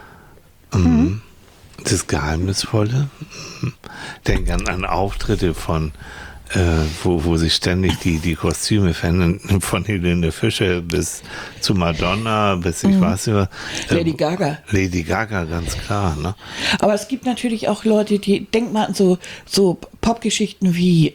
Das Geheimnisvolle. Denk an Auftritte von wo sich ständig die Kostüme verändern, von Helene Fischer bis zu Madonna, bis ich weiß nicht. Lady Gaga. Lady Gaga, ganz klar. Ne? Aber es gibt natürlich auch Leute, die, denk mal an so Popgeschichten wie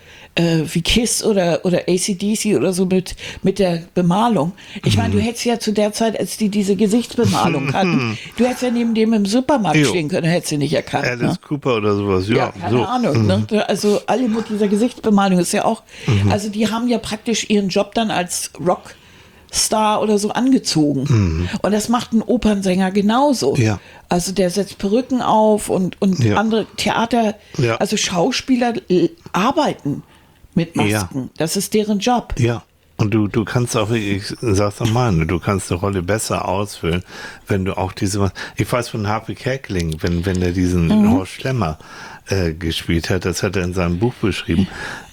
Kiss oder AC/DC oder so mit der Bemalung. Ich meine, du hättest ja zu der Zeit, als die diese Gesichtsbemalung hatten, du hättest ja neben dem im Supermarkt stehen können, hättest du nicht erkannt. Alice Cooper oder sowas, ja. Keine Ahnung. Ne? Also alle mit dieser Gesichtsbemalung ist ja auch, also die haben ja praktisch ihren Job dann als Rockstar oder so angezogen. Und das macht ein Opernsänger genauso. Ja. Also der setzt Perücken auf und andere Theater, also Schauspieler arbeiten mit Masken. Ja. Das ist deren Job. Ja. Und du kannst auch, ich sag's nochmal, du kannst eine Rolle besser ausfüllen, wenn du auch ich weiß von Harvey Kerkeling, wenn er diesen Horst Schlemmer gespielt hat, das hat er in seinem Buch beschrieben,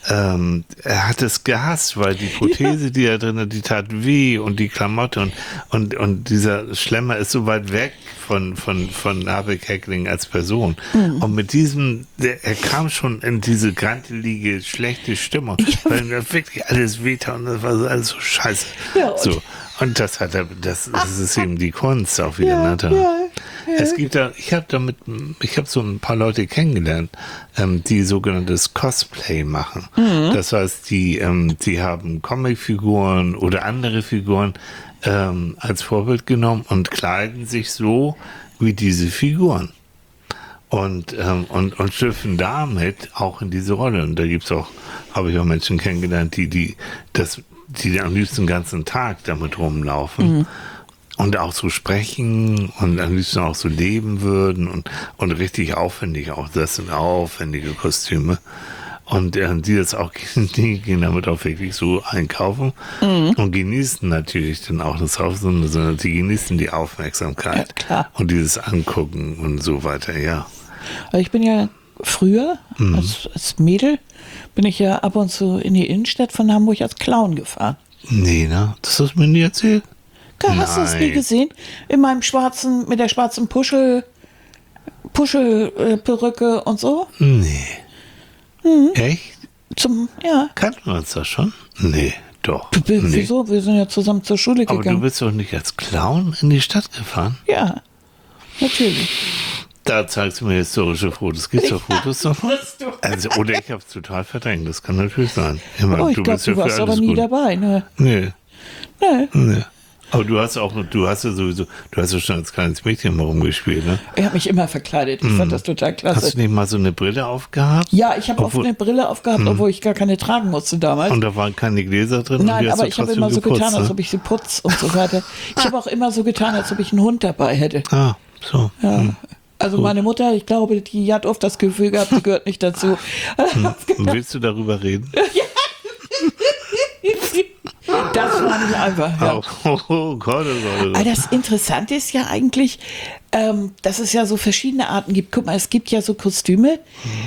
er hat es gehasst, weil die Prothese, die er drin hat, die tat weh und die Klamotte und dieser Schlemmer ist so weit weg von Harvey Kerkeling als Person. Und mit diesem, er kam schon in diese grantelige, schlechte Stimmung, weil ihm wirklich alles wehtat und das war alles so scheiße. Ja, so. Und das ist eben die Kunst auch wieder. Es gibt ich habe so ein paar Leute kennengelernt, die sogenanntes Cosplay machen. Das heißt, die haben Comicfiguren oder andere Figuren als Vorbild genommen und kleiden sich so wie diese Figuren. Und schlüpfen damit auch in diese Rolle. Und da habe ich auch Menschen kennengelernt, die am liebsten den ganzen Tag damit rumlaufen und auch so sprechen und am liebsten auch so leben würden und richtig aufwendig, auch das sind aufwendige Kostüme. Und die das auch, die gehen damit auch wirklich so einkaufen und genießen natürlich dann auch das Haus, sondern sie genießen die Aufmerksamkeit und dieses Angucken und so weiter, ja. Ich bin ja früher, als Mädel, bin ich ja ab und zu in die Innenstadt von Hamburg als Clown gefahren. Nee, ne? Das hast du mir nie erzählt? Hast du es nie gesehen? In meinem mit der schwarzen Puschelperücke und so? Nee. Echt? Ja. Kannten wir uns das schon? Nee, doch. Wieso? Wir sind ja zusammen zur Schule gegangen. Aber du bist doch nicht als Clown in die Stadt gefahren? Ja, natürlich. Da zeigst du mir historische Fotos. Gibt's doch Fotos davon? Also, oder ich habe es total verdrängt. Das kann natürlich sein. Ich glaube, du warst aber nie dabei, ne? Nee. Aber du hast ja schon als kleines Mädchen mal rumgespielt, ne? Ich habe mich immer verkleidet. Ich fand das total klasse. Hast du nicht mal so eine Brille aufgehabt? Ja, ich habe oft eine Brille aufgehabt, obwohl ich gar keine tragen musste damals. Und da waren keine Gläser drin? Nein, aber ich habe immer so getan, als ob ich sie putze und so weiter. Ich habe auch immer so getan, als ob ich einen Hund dabei hätte. Ah, so. Ja. Also meine Mutter, ich glaube, die hat oft das Gefühl gehabt, sie gehört nicht dazu. Willst du darüber reden? Das war nicht einfach. Ja. Oh Gott. Aber das Interessante ist ja eigentlich, dass es ja so verschiedene Arten gibt. Guck mal, es gibt ja so Kostüme,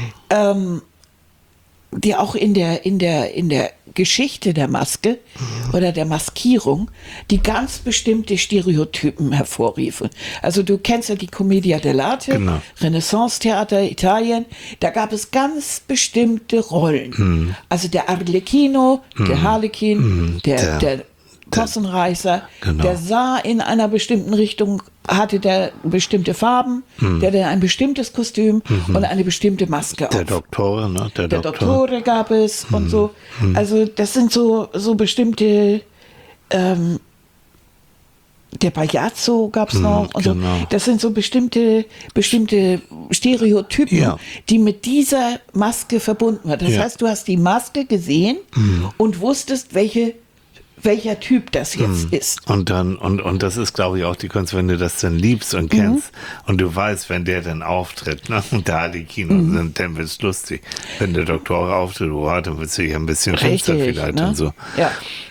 die auch in der Geschichte der Maske oder der Maskierung, die ganz bestimmte Stereotypen hervorriefen. Also du kennst ja die Commedia dell'arte, genau. Renaissance-Theater, Italien, da gab es ganz bestimmte Rollen. Also der Arlecchino, der Harlekin, der Possenreißer, genau. Der sah in einer bestimmten Richtung, hatte der bestimmte Farben, der hatte ein bestimmtes Kostüm und eine bestimmte Maske der auf. Doktore, ne? Der Doktore gab es und so. Also das sind so bestimmte, der Pagliazzo gab es noch und genau. So. Das sind so bestimmte Stereotypen, die mit dieser Maske verbunden waren. Das heißt, du hast die Maske gesehen und wusstest, welche welcher Typ das jetzt ist. Und dann, und das ist, glaube ich, auch die Kunst, wenn du das dann liebst und kennst und du weißt, wenn der dann auftritt, ne, und da die Kinos sind, dann wird's lustig. Wenn der Doktor auch auftritt, dann wird's sich ein bisschen finster vielleicht, ne? und so. Ja.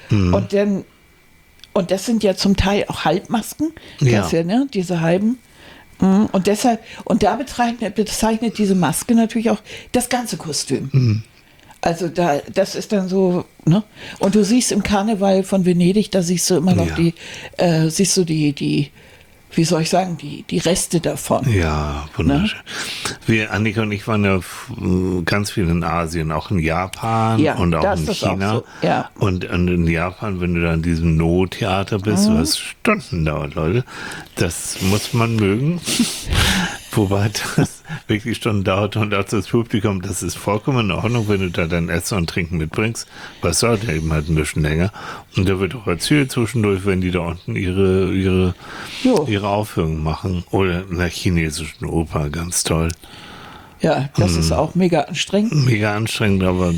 Und das sind ja zum Teil auch Halbmasken, Ja. ne, diese halben. Und deshalb, und da bezeichnet diese Maske natürlich auch das ganze Kostüm. Also das ist dann so, ne? Und du siehst im Karneval von Venedig, da siehst du immer noch Ja. die, wie soll ich sagen, die Reste davon. Ja, wunderschön. Wir, Annika und ich waren ja ganz viel in Asien, auch in Japan Ja, und auch da in ist das auch China. so, ja. Und in Japan, wenn du da in diesem No-Theater bist, was Stunden dauert, Leute, das muss man mögen. Wobei das wirklich Stunden dauert und auch das Publikum, das ist vollkommen in Ordnung, wenn du da dein Essen und Trinken mitbringst, weil es dauert ja eben halt ein bisschen länger. Und da wird auch erzählt zwischendurch, wenn die da unten ihre Aufführung machen. Oder in der chinesischen Oper, ganz toll. Ja, das ist auch mega anstrengend. Mega anstrengend, aber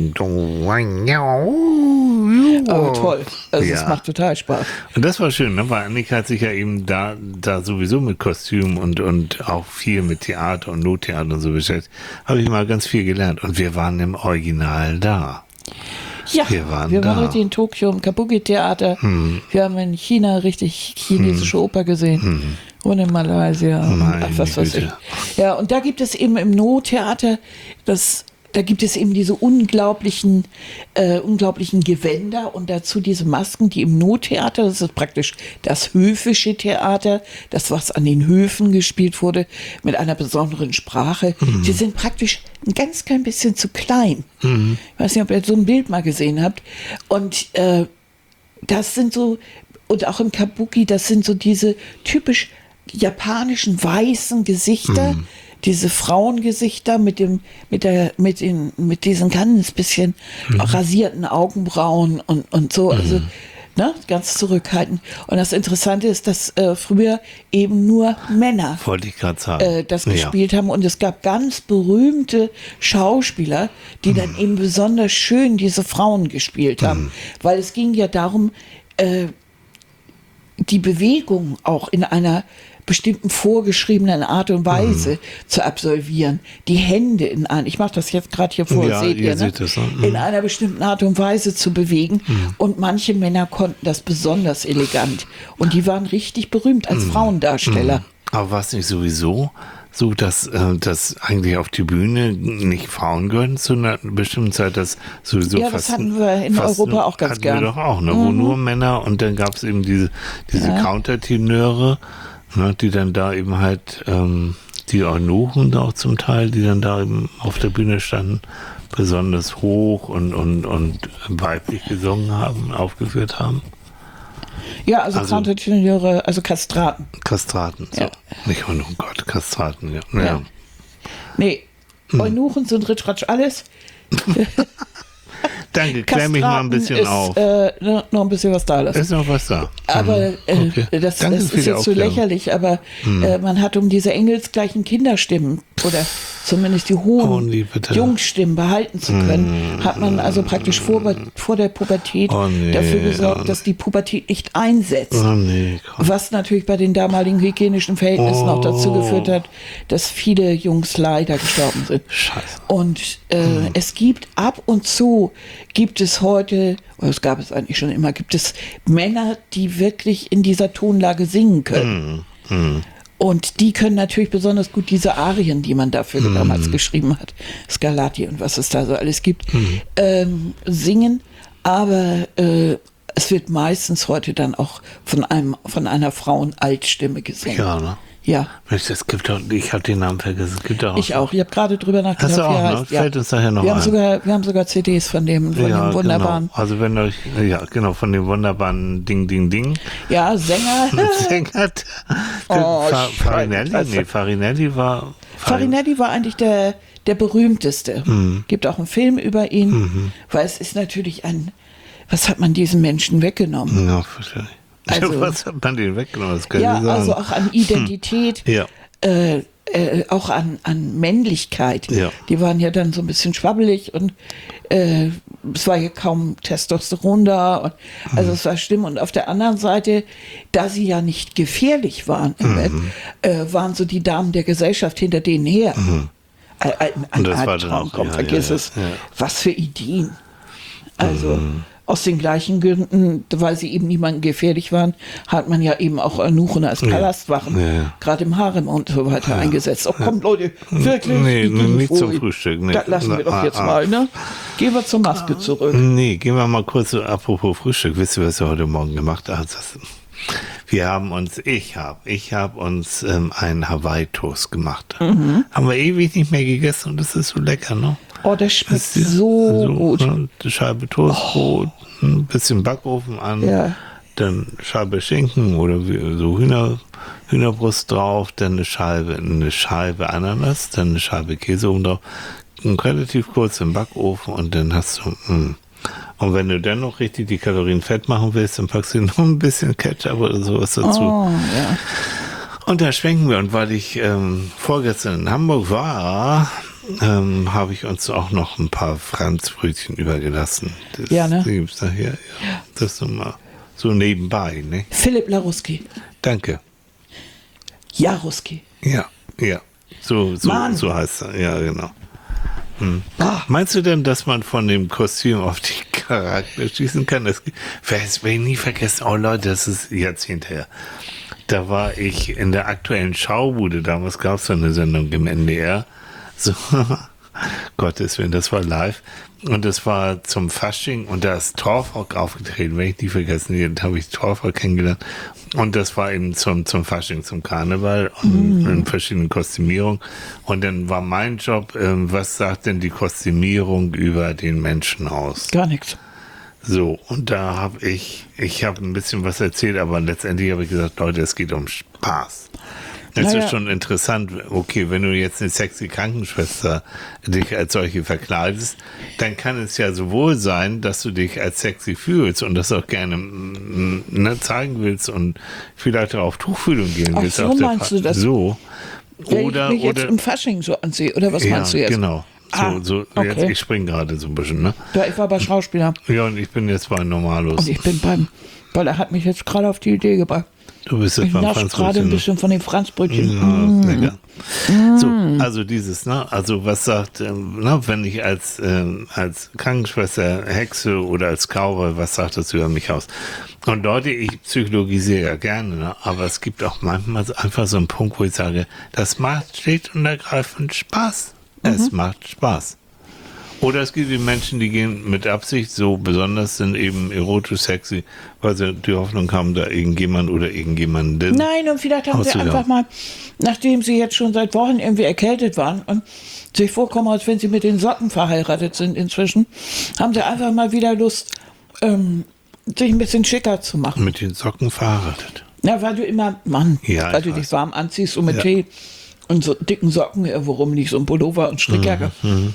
Aber toll. Also es Ja. macht total Spaß. Und das war schön, ne? Weil Annika hat sich ja eben da sowieso mit Kostüm und auch viel mit Theater und Nottheater und so beschäftigt. Habe ich mal ganz viel gelernt. Und wir waren im Original da. Ja, Wir waren wir da. waren richtig in Tokio im Kabuki-Theater. Wir haben in China richtig chinesische Oper gesehen. Und in Malaysia. Und Meine was weiß ich. Güte. Ja, und da gibt es eben im No-Theater, da gibt es eben diese unglaublichen Gewänder und dazu diese Masken, die im No-Theater, das ist praktisch das höfische Theater, das, was an den Höfen gespielt wurde, mit einer besonderen Sprache. Die sind praktisch ein ganz klein bisschen zu klein. Ich weiß nicht, ob ihr so ein Bild mal gesehen habt. Und das sind so, und auch im Kabuki, das sind so diese typisch japanischen weißen Gesichter, diese Frauengesichter mit diesen ganz bisschen rasierten Augenbrauen und so, also ne, ganz zurückhaltend. Und das Interessante ist, dass früher eben nur Männer Wollte ich gerade sagen. das gespielt haben, und es gab ganz berühmte Schauspieler, die dann eben besonders schön diese Frauen gespielt haben, weil es ging ja darum, die Bewegung auch in einer bestimmten vorgeschriebenen Art und Weise zu absolvieren. Die Hände ich mache das jetzt gerade hier vor, Ja, seht ihr ihr, ne? seht das, ne? In einer bestimmten Art und Weise zu bewegen. Und manche Männer konnten das besonders elegant. Und die waren richtig berühmt als Frauendarsteller. Aber war es nicht sowieso so, dass eigentlich auf die Bühne nicht Frauen gehören zu einer bestimmten Zeit, dass sowieso Ja, das hatten wir in Europa auch ganz hatten gern. wir doch auch, ne? Wo nur Männer, und dann gab es eben diese Countertenöre, ne, die dann da eben halt, die Eunuchen da auch zum Teil, die dann da eben auf der Bühne standen, besonders hoch und weiblich gesungen haben, aufgeführt haben. Ja, also Countertenöre, also Kastraten. Kastraten, so. Ja. Nicht Eunuchen, oh Gott, Kastraten, ja. Ja. Ja. Nee, Eunuchen sind Ritratsch alles. Danke, klär mich mal ein bisschen ist, auf. Noch ein bisschen was da lassen. Ist noch was da? Aber Okay. das Danke ist für die jetzt so Aufklärung. lächerlich, aber man hat, um diese engelsgleichen Kinderstimmen oder zumindest die hohen nee, bitte. Jungstimmen behalten zu können, hat man also praktisch vor der Pubertät Oh, nee, dafür gesorgt, dass die Pubertät nicht einsetzt. Oh nee, komm. Was natürlich bei den damaligen hygienischen Verhältnissen auch dazu geführt hat, dass viele Jungs leider gestorben sind. Scheiße. Und es gibt ab und zu, gibt es heute, oder es gab es eigentlich schon immer, gibt es Männer, die wirklich in dieser Tonlage singen können. Und die können natürlich besonders gut diese Arien, die man dafür damals geschrieben hat, Scarlatti und was es da so alles gibt, singen. Aber es wird meistens heute dann auch von einer Frauen-Altstimme gesungen. Ja, ne? Ja, Mensch, ich habe den Namen vergessen. Es gibt auch ich auch. Ich habe gerade drüber nachgedacht. Hast du wie auch, er ne? heißt. Fällt uns nachher noch wir haben ein. wir haben sogar CDs von dem wunderbaren. Genau. Also wenn euch, von dem wunderbaren Ding, Ding, Ding. Ja, Sänger. Sänger. Farinelli? Nee, Farinelli war... Farinelli war eigentlich der berühmteste. Gibt auch einen Film über ihn, weil es ist natürlich was hat man diesen Menschen weggenommen? Ja, verstehe ich. Also- Was hat man den weggenommen? Das kann Ja, ich sagen. also auch an Identität. Ja. auch an Männlichkeit. Ja. Die waren ja dann so ein bisschen schwabbelig und es war ja kaum Testosteron da. Und, also es war schlimm. Und auf der anderen Seite, da sie ja nicht gefährlich waren im Bett, waren so die Damen der Gesellschaft hinter denen her. Ein das war dann Albtraum, auch- komm, ja, vergiss ja, es. ja. Was für Ideen. Also aus den gleichen Gründen, weil sie eben niemandem gefährlich waren, hat man ja eben auch Eunuchen als Palastwachen, Ja. gerade im Harem und so weiter eingesetzt. Oh, kommt Leute, wirklich? Nee, nicht zum Ui, Frühstück. Nee. Das lassen wir doch jetzt mal, ne? Gehen wir zur Maske zurück. Nee, gehen wir mal kurz so, apropos Frühstück. Wisst ihr, was wir heute Morgen gemacht haben? Ich habe uns einen Hawaii-Toast gemacht. Haben wir ewig nicht mehr gegessen und das ist so lecker, ne? Oh, das schmeckt Das ist so gut. Ne, eine Scheibe Toastbrot, ein bisschen Backofen an, Ja. dann Scheibe Schinken oder so Hühnerbrust drauf, dann eine Scheibe Ananas, dann eine Scheibe Käse oben drauf, und relativ kurz im Backofen und dann hast du, Und wenn du dann noch richtig die Kalorien fett machen willst, dann packst du noch ein bisschen Ketchup oder sowas dazu. Oh, ja. Und da schwenken wir. Und weil ich vorgestern in Hamburg war, habe ich uns auch noch ein paar Franzbrötchen übergelassen. Das Ja, ne? gibt's nachher. Ja. Das ist so mal so nebenbei, ne? Philipp Laruski. Danke. Jaruski. Ja. So Mann. heißt er. Ja, genau. Ah, Meinst du denn, dass man von dem Kostüm auf die Charakter schießen kann? Das werde ich nie vergessen. Oh Leute, das ist Jahrzehnte her. Da war ich in der aktuellen Schaubude. Damals gab es so eine Sendung im NDR. So, Gottes Willen, das war live. Und das war zum Fasching und da ist Torfrock aufgetreten, wenn ich nie vergessen, da habe ich Torfrock kennengelernt. Und das war eben zum Fasching, zum Karneval und in verschiedenen Kostümierungen. Und dann war mein Job, was sagt denn die Kostümierung über den Menschen aus? gar nichts. So, und da habe ich habe ein bisschen was erzählt, aber letztendlich habe ich gesagt, Leute, es geht um Spaß. Das Naja. ist schon interessant. Okay, wenn du jetzt eine sexy Krankenschwester dich als solche verkleidest, dann kann es ja sowohl sein, dass du dich als sexy fühlst und das auch gerne zeigen willst und vielleicht auch auf Tuchfühlung gehen Ach, willst. so auf der meinst du das? So. Wenn ich mich jetzt im Fasching so ansehe, oder was meinst du jetzt? Genau. Jetzt, okay. ich springe gerade so ein bisschen, ne? Ja, ich war bei Schauspieler Ja, und ich bin jetzt bei Normalos. und ich bin weil er hat mich jetzt gerade auf die Idee gebracht. Du bist jetzt Ich beim nasche gerade Franzbrötchen. ein bisschen von den Franzbrötchen. Ja, lecker. So, also dieses, ne, also was sagt, wenn ich als Krankenschwester, Hexe oder als Cowboy, was sagt das über mich aus? Und Leute, ich psychologisiere ja gerne, ne, aber es gibt auch manchmal einfach so einen Punkt, wo ich sage, das macht schlicht und ergreifend Spaß. Es macht Spaß. Oder es gibt die Menschen, die gehen mit Absicht so besonders, sind eben erotisch sexy, weil sie die Hoffnung haben, da irgendjemand oder irgendjemanden. Nein, und vielleicht haben sie Auszugaben. einfach mal, nachdem sie jetzt schon seit Wochen irgendwie erkältet waren und sich vorkommen, als wenn sie mit den Socken verheiratet sind inzwischen, haben sie einfach mal wieder Lust, sich ein bisschen schicker zu machen. Mit den Socken verheiratet. Ja, weil du immer, Mann, Ja, weil ich du weiß. dich warm anziehst und mit Ja. Tee und so dicken Socken irgendwo rumliegst und Pullover und Strickjacke.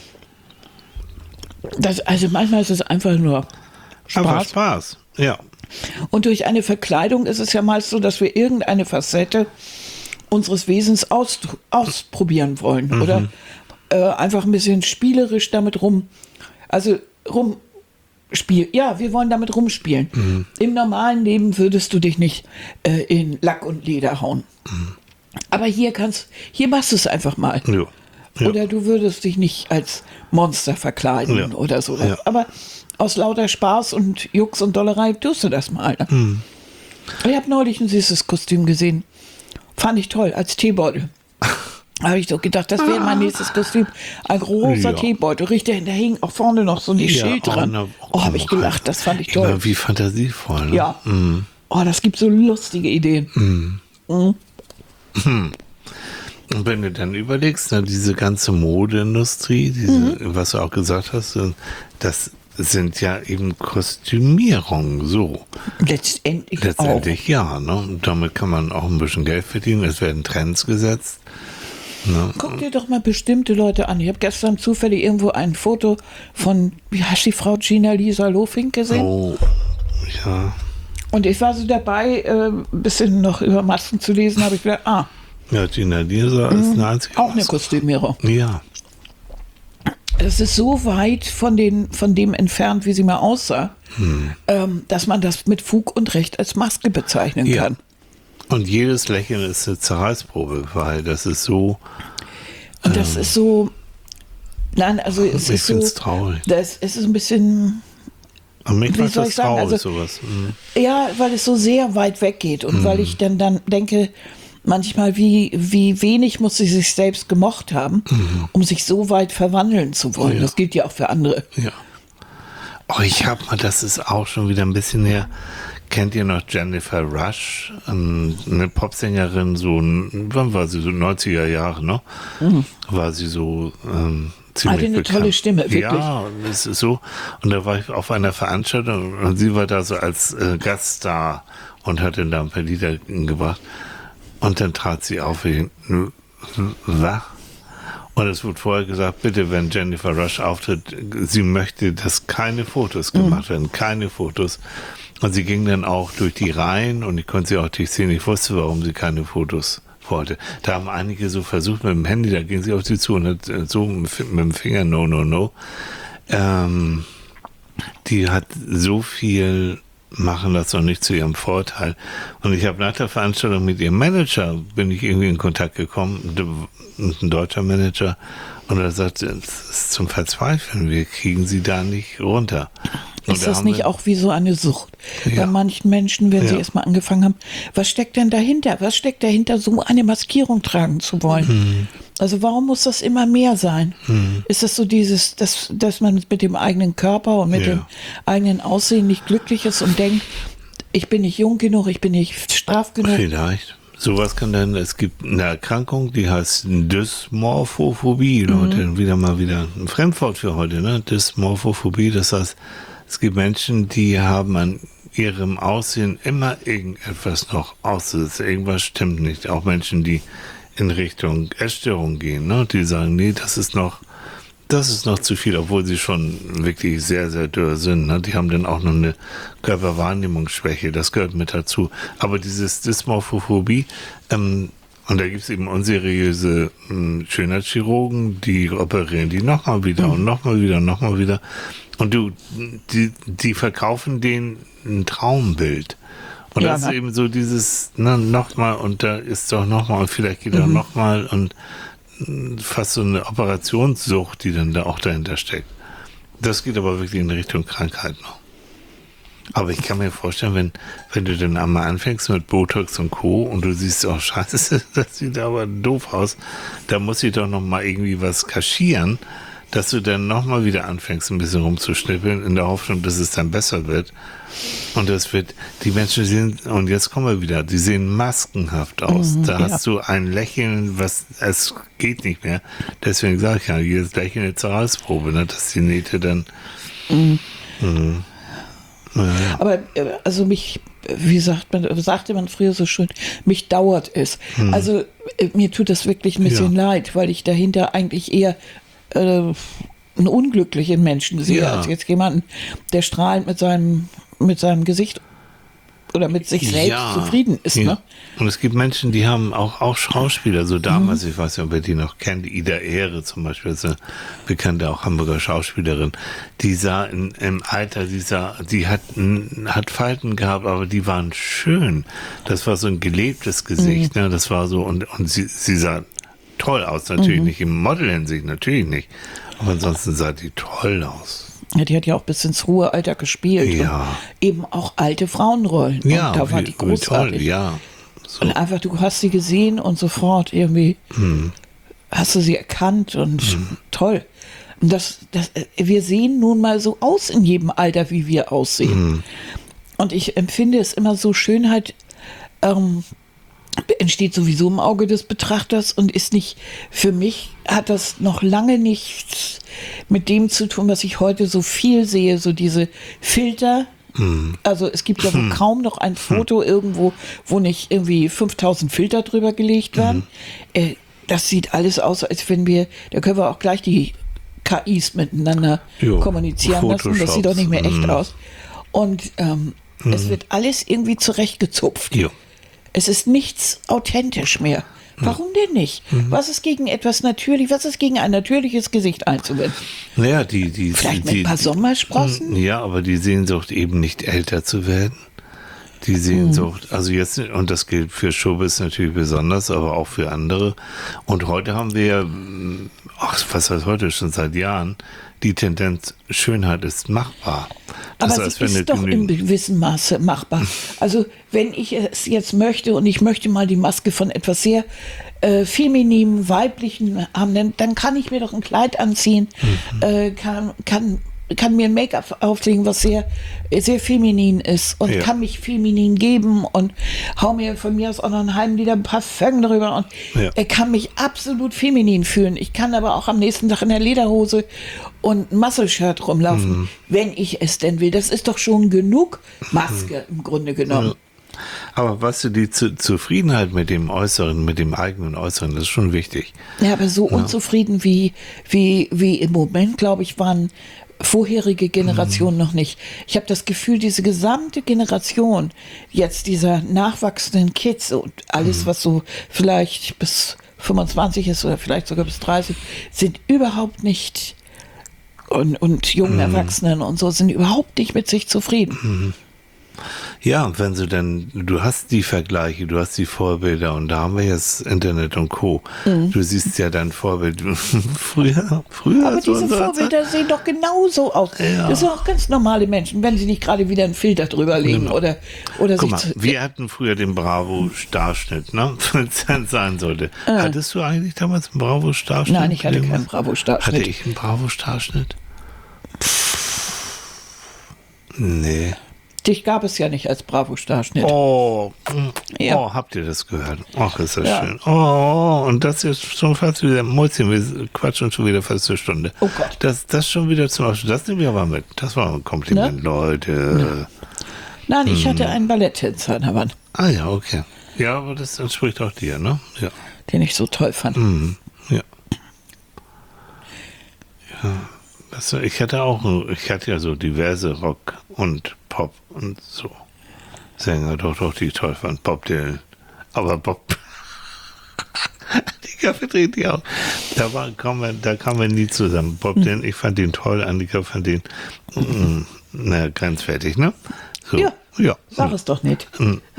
Also manchmal ist es einfach nur Aber Spaß. Spaß, ja. Und durch eine Verkleidung ist es ja meist so, dass wir irgendeine Facette unseres Wesens ausprobieren wollen. Oder einfach ein bisschen spielerisch damit rumspielen. Ja, wir wollen damit rumspielen. Im normalen Leben würdest du dich nicht in Lack und Leder hauen. Aber hier machst du es einfach mal. Ja. Ja. Oder du würdest dich nicht als Monster verkleiden Ja. oder so. Ja. Aber aus lauter Spaß und Jux und Dollerei tust du das mal. Ne? Ich habe neulich ein süßes Kostüm gesehen. Fand ich toll, als Teebeutel. Habe ich so gedacht, das wäre mein nächstes Kostüm. Ein großer Ja. Teebeutel, richtig, da hing auch vorne noch so ein Schild dran. Habe ich gelacht, das fand ich toll. Immer wie fantasievoll. Ne? Ja. Oh, das gibt so lustige Ideen. Und wenn du dann überlegst, ne, diese ganze Modeindustrie, was du auch gesagt hast, das sind ja eben Kostümierungen, so. Letztendlich ja, ne? Und damit kann man auch ein bisschen Geld verdienen, es werden Trends gesetzt. Ne? Guck dir doch mal bestimmte Leute an. Ich habe gestern zufällig irgendwo ein Foto von, wie heißt die Frau, Gina-Lisa Lofink gesehen. Oh, ja. Und ich war so dabei, ein bisschen noch über Masken zu lesen, habe ich gedacht, Ja, Gina Lisa ist eine einzige. Auch eine Kostümiererin. Ja. Das ist so weit von dem entfernt, wie sie mal aussah, dass man das mit Fug und Recht als Maske bezeichnen Ja. kann. Und jedes Lächeln ist eine Zerreißprobe, weil das ist so. Und das ist so, nein, also es Ich ist so, finde es traurig. es ist ein bisschen, Und mich wie macht soll das ich sagen, traurig, also- sowas. ja, weil es so sehr weit weggeht und weil ich dann denke, manchmal, wie wenig muss sie sich selbst gemocht haben, um sich so weit verwandeln zu wollen. Ja. Das gilt ja auch für andere. Ja. Oh, ich hab mal, das ist auch schon wieder ein bisschen her. Kennt ihr noch Jennifer Rush? Eine Popsängerin, wann war sie? So 90er Jahre, ne? War sie so ziemlich Hatte eine bekannt. tolle Stimme, wirklich. Ja, es ist so. Und da war ich auf einer Veranstaltung und sie war da so als Gaststar und hat dann da ein paar Lieder gebracht. Und dann trat sie auf, was? Und es wurde vorher gesagt, bitte, wenn Jennifer Rush auftritt, sie möchte, dass keine Fotos gemacht werden, keine Fotos. Und sie ging dann auch durch die Reihen und ich konnte sie auch sehen, ich wusste, warum sie keine Fotos wollte. Da haben einige so versucht mit dem Handy, da ging sie auf sie zu und hat so mit dem Finger, no. Die hat so viel machen das noch nicht zu ihrem Vorteil. Und ich habe nach der Veranstaltung mit ihrem Manager, bin ich irgendwie in Kontakt gekommen, ein deutscher Manager, und er sagte, es ist zum Verzweifeln, wir kriegen sie da nicht runter. Und Ist da das haben nicht wir- auch wie so eine Sucht? Ja. Bei manchen Menschen, wenn sie Ja. erstmal angefangen haben, was steckt denn dahinter? Was steckt dahinter, so eine Maskierung tragen zu wollen? Also warum muss das immer mehr sein? Ist das so dieses, dass man mit dem eigenen Körper und mit Ja. dem eigenen Aussehen nicht glücklich ist und denkt, ich bin nicht jung genug, ich bin nicht straff genug? Vielleicht. Sowas kann dann, es gibt eine Erkrankung, die heißt Dysmorphophobie, Leute, wieder ein Fremdwort für heute, ne? Dysmorphophobie, das heißt, es gibt Menschen, die haben an ihrem Aussehen immer irgendetwas noch auszusetzen, irgendwas stimmt nicht. Auch Menschen, die in Richtung Essstörung gehen, ne? Die sagen, nee, das ist noch zu viel, obwohl sie schon wirklich sehr, sehr dürr sind. Ne? Die haben dann auch noch eine Körperwahrnehmungsschwäche, das gehört mit dazu. Aber dieses Dysmorphophobie, und da gibt es eben unseriöse Schönheitschirurgen, die operieren die nochmal wieder und nochmal wieder und nochmal wieder. Und die verkaufen denen ein Traumbild. Und Ja, das ist ne? eben so dieses, nochmal und da ist doch nochmal und vielleicht geht er nochmal und fast so eine Operationssucht, die dann da auch dahinter steckt. Das geht aber wirklich in Richtung Krankheit noch. Aber ich kann mir vorstellen, wenn du dann einmal anfängst mit Botox und Co. und du siehst, oh scheiße, das sieht aber doof aus, da muss ich doch noch mal irgendwie was kaschieren, dass du dann noch mal wieder anfängst, ein bisschen rumzuschnippeln, in der Hoffnung, dass es dann besser wird. Und die Menschen sehen, und jetzt kommen wir wieder, die sehen maskenhaft aus. Da ja. hast du ein Lächeln, es geht nicht mehr. Deswegen sage ich ja, jedes Lächeln eine Zerreißprobe, ne, dass die Nähte dann... Naja. Aber also wie sagte man früher so schön, mich dauert es. Also mir tut das wirklich ein bisschen leid, weil ich dahinter eigentlich eher einen unglücklichen Menschen sehe, Ja. als jetzt jemanden, der strahlend mit seinem Gesicht oder mit sich selbst zufrieden ist. Ja. Ne? Und es gibt Menschen, die haben auch Schauspieler, so damals, ich weiß nicht, ob ihr die noch kennt, Ida Ehre zum Beispiel, ist eine bekannte auch Hamburger Schauspielerin, die sah im Alter, die hat Falten gehabt, aber die waren schön. Das war so ein gelebtes Gesicht, ne? Das war so, und sie sah toll aus, natürlich nicht im Model-Hinsicht, natürlich nicht. Aber ansonsten sah die toll aus. Ja, die hat ja auch bis ins hohe Alter gespielt. Ja. Und eben auch alte Frauenrollen. Ja, und da war die großartig. toll, ja. So. Und einfach, du hast sie gesehen und sofort irgendwie hast du sie erkannt und toll. Und wir sehen nun mal so aus in jedem Alter, wie wir aussehen. Und ich empfinde es immer so, Schönheit entsteht sowieso im Auge des Betrachters und ist nicht, für mich hat das noch lange nichts mit dem zu tun, was ich heute so viel sehe, so diese Filter. Also es gibt ja wohl kaum noch ein Foto irgendwo, wo nicht irgendwie 5000 Filter drüber gelegt werden. Das sieht alles aus, als wenn da können wir auch gleich die KIs miteinander Jo, kommunizieren lassen. Das sieht doch nicht mehr echt aus. Und es wird alles irgendwie zurechtgezupft. Jo. Es ist nichts authentisch mehr. Warum denn nicht? Was ist gegen etwas natürlich, was ist gegen ein natürliches Gesicht einzuwenden? Naja, Vielleicht mit ein paar Sommersprossen? Ja, aber die Sehnsucht eben nicht älter zu werden. Die Sehnsucht, also jetzt, und das gilt für Showbiz natürlich besonders, aber auch für andere. Und heute haben wir, was heißt heute, schon seit Jahren, die Tendenz, Schönheit ist machbar. Das Aber heißt, sie ist doch in gewissem Maße machbar. Also wenn ich es jetzt möchte und ich möchte mal die Maske von etwas sehr femininem, weiblichen haben, dann kann ich mir doch ein Kleid anziehen, kann mir ein Make-up auflegen, was sehr, sehr feminin ist und kann mich feminin geben und hau mir von mir aus auch noch einen halben Liter Parfüm drüber und er kann mich absolut feminin fühlen. Ich kann aber auch am nächsten Tag in der Lederhose und ein Muscle-Shirt rumlaufen, wenn ich es denn will. Das ist doch schon genug Maske im Grunde genommen. Ja. Aber weißt du, die Zufriedenheit mit dem Äußeren, mit dem eigenen Äußeren, das ist schon wichtig. Ja, aber so unzufrieden wie im Moment, glaube ich, waren vorherige Generationen noch nicht. Ich habe das Gefühl, diese gesamte Generation jetzt dieser nachwachsenden Kids und alles, was so vielleicht bis 25 ist oder vielleicht sogar bis 30, sind überhaupt nicht und jungen Erwachsenen und so sind überhaupt nicht mit sich zufrieden. Ja, und wenn du hast die Vergleiche, du hast die Vorbilder und da haben wir jetzt Internet und Co. Du siehst ja dein Vorbild früher. Aber diese Vorbilder sehen doch genauso aus. Ja. Das sind auch ganz normale Menschen, wenn sie nicht gerade wieder einen Filter drüber legen oder Guck mal, wir hatten früher den Bravo-Starschnitt, ne? Wenn es sein sollte. Hattest du eigentlich damals einen Bravo-Starschnitt? Nein, ich hatte keinen Bravo-Starschnitt. Hatte ich einen Bravo-Starschnitt? Nee. Dich gab es ja nicht als Bravo-Starschnitt. Oh, Ja. habt ihr das gehört? Ach, ist das schön. Oh, und das ist schon fast wieder, Mäuschen, wir quatschen schon wieder fast eine Stunde. Oh Gott. Das schon wieder zum Beispiel, das nehmen wir aber mit. Das war ein Kompliment, Ne? Leute. Nein, ich hatte einen Balletttänzer an der Wand, Ah ja, okay. Ja, aber das entspricht auch dir, ne? Ja. den ich so toll fand. Ja. Ich hatte ja so diverse Rock und Pop und so Sänger, doch, die ich toll fand. Bob Dylan. Aber Bob, Annika verdreht die auch. Da kamen wir nie zusammen. Bob Dylan, ich fand ihn toll, Annika fand ihn, grenzwertig, ne? So. Ja. Sag es doch nicht.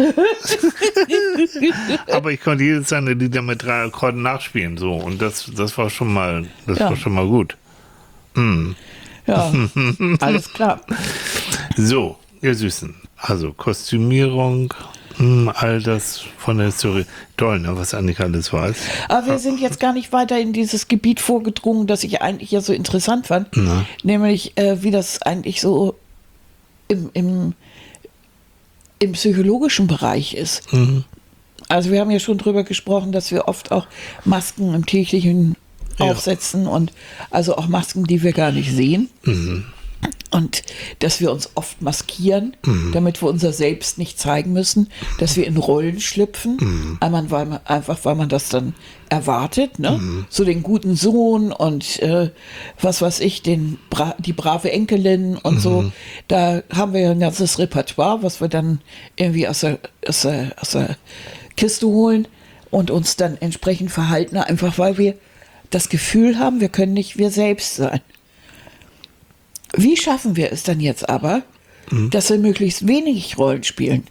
Aber ich konnte jedes seiner Lieder mit 3 Akkorden nachspielen, so. Und das war schon mal, war schon mal gut. Ja, alles klar. So, ihr Süßen. Also Kostümierung, all das von der Historie. Toll, ne, was Annika alles weiß. Aber wir sind jetzt gar nicht weiter in dieses Gebiet vorgedrungen, das ich eigentlich ja so interessant fand. Nämlich, wie das eigentlich so im psychologischen Bereich ist. Also wir haben ja schon drüber gesprochen, dass wir oft auch Masken im täglichen aufsetzen und also auch Masken, die wir gar nicht sehen. Und dass wir uns oft maskieren, damit wir unser Selbst nicht zeigen müssen, dass wir in Rollen schlüpfen, einfach weil man das dann erwartet, ne? So den guten Sohn und was weiß ich, die brave Enkelin und so. Da haben wir ja ein ganzes Repertoire, was wir dann irgendwie aus der Kiste holen und uns dann entsprechend verhalten, einfach weil wir das Gefühl haben, wir können nicht wir selbst sein. Wie schaffen wir es dann jetzt aber, dass wir möglichst wenig Rollen spielen?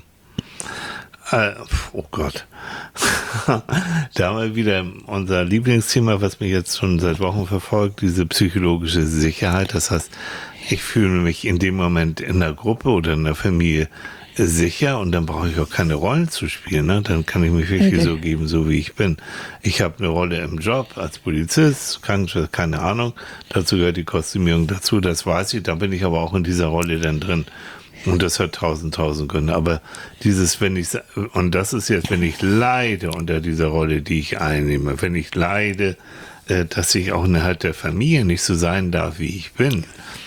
Oh Gott. Da haben wir wieder unser Lieblingsthema, was mich jetzt schon seit Wochen verfolgt, diese psychologische Sicherheit. Das heißt, ich fühle mich in dem Moment in der Gruppe oder in der Familie sicher und dann brauche ich auch keine Rollen zu spielen. Ne? Dann kann ich mich wirklich so geben, so wie ich bin. Ich habe eine Rolle im Job als Polizist, Krankenschwester, keine Ahnung. Dazu gehört die Kostümierung dazu, das weiß ich. Da bin ich aber auch in dieser Rolle dann drin. Und das hat tausend Gründe. Aber und das ist jetzt, wenn ich leide unter dieser Rolle, die ich einnehme, wenn ich leide, dass ich auch innerhalb der Familie nicht so sein darf, wie ich bin,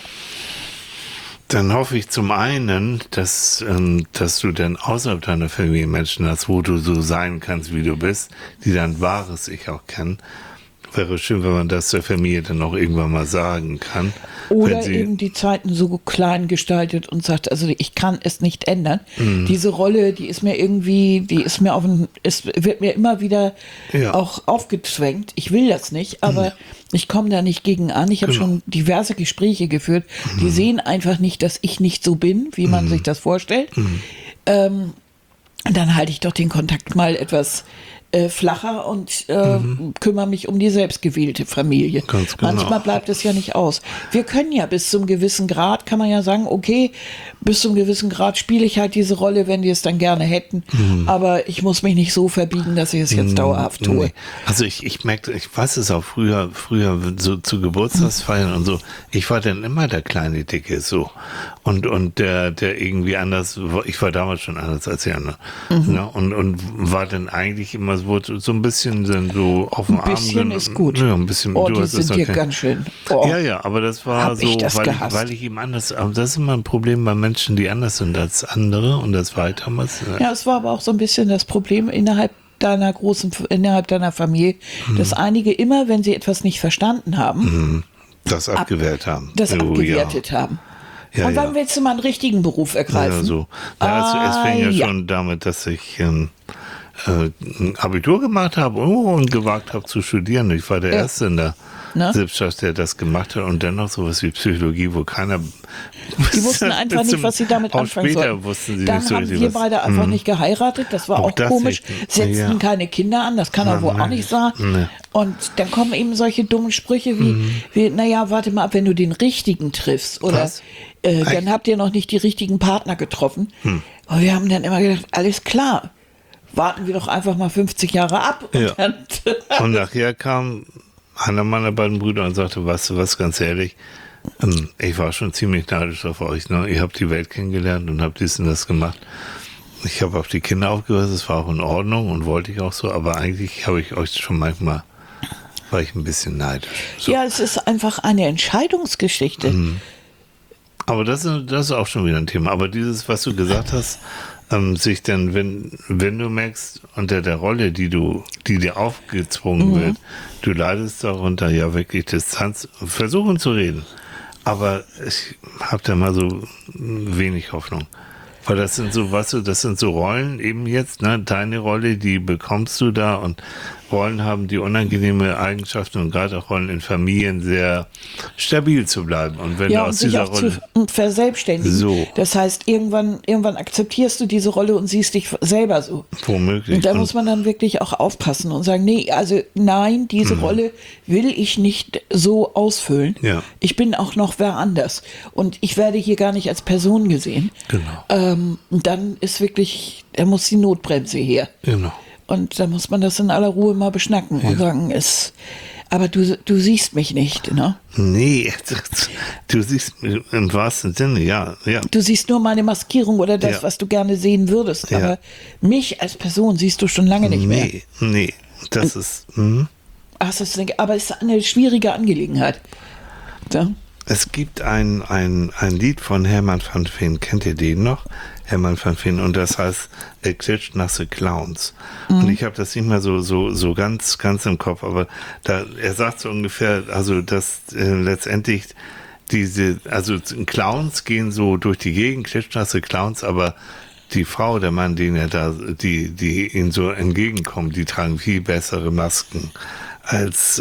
dann hoffe ich zum einen, dass du dann außerhalb deiner Familie Menschen hast, wo du so sein kannst, wie du bist, die dein wahres Ich auch kennen, Wäre schön, wenn man das der Familie dann auch irgendwann mal sagen kann. Oder eben die Zeiten so klein gestaltet und sagt, also ich kann es nicht ändern. Diese Rolle, die ist mir irgendwie, es wird mir immer wieder auch aufgezwängt. Ich will das nicht, aber ich komme da nicht gegen an. Ich habe schon diverse Gespräche geführt. Die sehen einfach nicht, dass ich nicht so bin, wie man sich das vorstellt. Dann halte ich doch den Kontakt mal etwas flacher und kümmere mich um die selbstgewählte Familie. Ganz genau. Manchmal bleibt es ja nicht aus. Wir können ja bis zum gewissen Grad, kann man ja sagen, okay, bis zum gewissen Grad spiele ich halt diese Rolle, wenn die es dann gerne hätten, aber ich muss mich nicht so verbiegen, dass ich es jetzt dauerhaft tue. Nee. Also ich merkte, ich weiß es auch früher so zu Geburtstagsfeiern und so, ich war dann immer der kleine Dicke so und der irgendwie anders, ich war damals schon anders als die anderen, ne? Und war dann eigentlich immer so ein bisschen so auf dem Arm. Ein bisschen ist gut. Ja, ein bisschen. Oh, die sind hier ganz schön. Oh. Ja, aber das war so, weil ich ihm anders, aber das ist immer ein Problem bei Menschen, die anders sind als andere und das war halt damals. Ja, es war aber auch so ein bisschen das Problem innerhalb deiner Familie, dass einige immer, wenn sie etwas nicht verstanden haben, das abgewertet haben. Ja. Und wann willst du mal einen richtigen Beruf ergreifen? Ja, so. Ja, es fing ja schon damit, dass ich ein Abitur gemacht habe und gewagt habe zu studieren. Ich war der Erste in der Sippschaft, der das gemacht hat und dennoch sowas wie Psychologie, wo keiner... Die wussten einfach nicht, was sie damit anfangen sollten. Wussten sie dann nicht so haben wir beide einfach nicht geheiratet, das war auch komisch. Setzten keine Kinder an, das kann er wohl auch nicht sagen. Nee. Und dann kommen eben solche dummen Sprüche wie naja, warte mal ab, wenn du den richtigen triffst oder dann habt ihr noch nicht die richtigen Partner getroffen. Und wir haben dann immer gedacht, alles klar, warten wir doch einfach mal 50 Jahre ab. Und nachher kam einer meiner beiden Brüder und sagte, weißt du was, ganz ehrlich, ich war schon ziemlich neidisch auf euch. Ne? Ihr habt die Welt kennengelernt und habt dies und das gemacht. Ich habe auf die Kinder aufgehört, das war auch in Ordnung und wollte ich auch so, aber eigentlich habe ich euch schon manchmal, war ich ein bisschen neidisch. So. Ja, es ist einfach eine Entscheidungsgeschichte. Aber das ist auch schon wieder ein Thema. Aber dieses, was du gesagt hast, sich dann, wenn du merkst, unter der Rolle, die dir aufgezwungen wird, du leidest darunter ja wirklich Distanz, versuchen zu reden. Aber ich habe da mal so wenig Hoffnung. Weil das sind so, weißt du, das sind so Rollen eben jetzt, ne? Deine Rolle, die bekommst du da und Rollen haben die unangenehme Eigenschaften und gerade auch Rollen in Familien sehr stabil zu bleiben. Und wenn du aus dieser Rolle zu verselbstständigen. So. Das heißt, irgendwann akzeptierst du diese Rolle und siehst dich selber so. Womöglich. Und da muss man dann wirklich auch aufpassen und sagen, nein, diese Rolle will ich nicht so ausfüllen. Ja. Ich bin auch noch wer anders. Und ich werde hier gar nicht als Person gesehen. Genau. Und dann ist wirklich, da muss die Notbremse her. Genau. Und da muss man das in aller Ruhe mal beschnacken und sagen, aber du siehst mich nicht, ne? Nee, du siehst im wahrsten Sinne, ja. Du siehst nur meine Maskierung oder das, was du gerne sehen würdest. Ja. Aber mich als Person siehst du schon lange nicht mehr. Nee, das ist... Aber es ist eine schwierige Angelegenheit. Ja. Es gibt ein Lied von Hermann van Veen, kennt ihr den noch? Hermann van Veen, und das heißt Klitschnasse Clowns. Und ich habe das nicht mehr so ganz im Kopf, aber er sagt so ungefähr, also dass letztendlich Clowns gehen so durch die Gegend, klitschnasse Clowns, aber die Frau, der Mann, die ihnen so entgegenkommen, die tragen viel bessere Masken als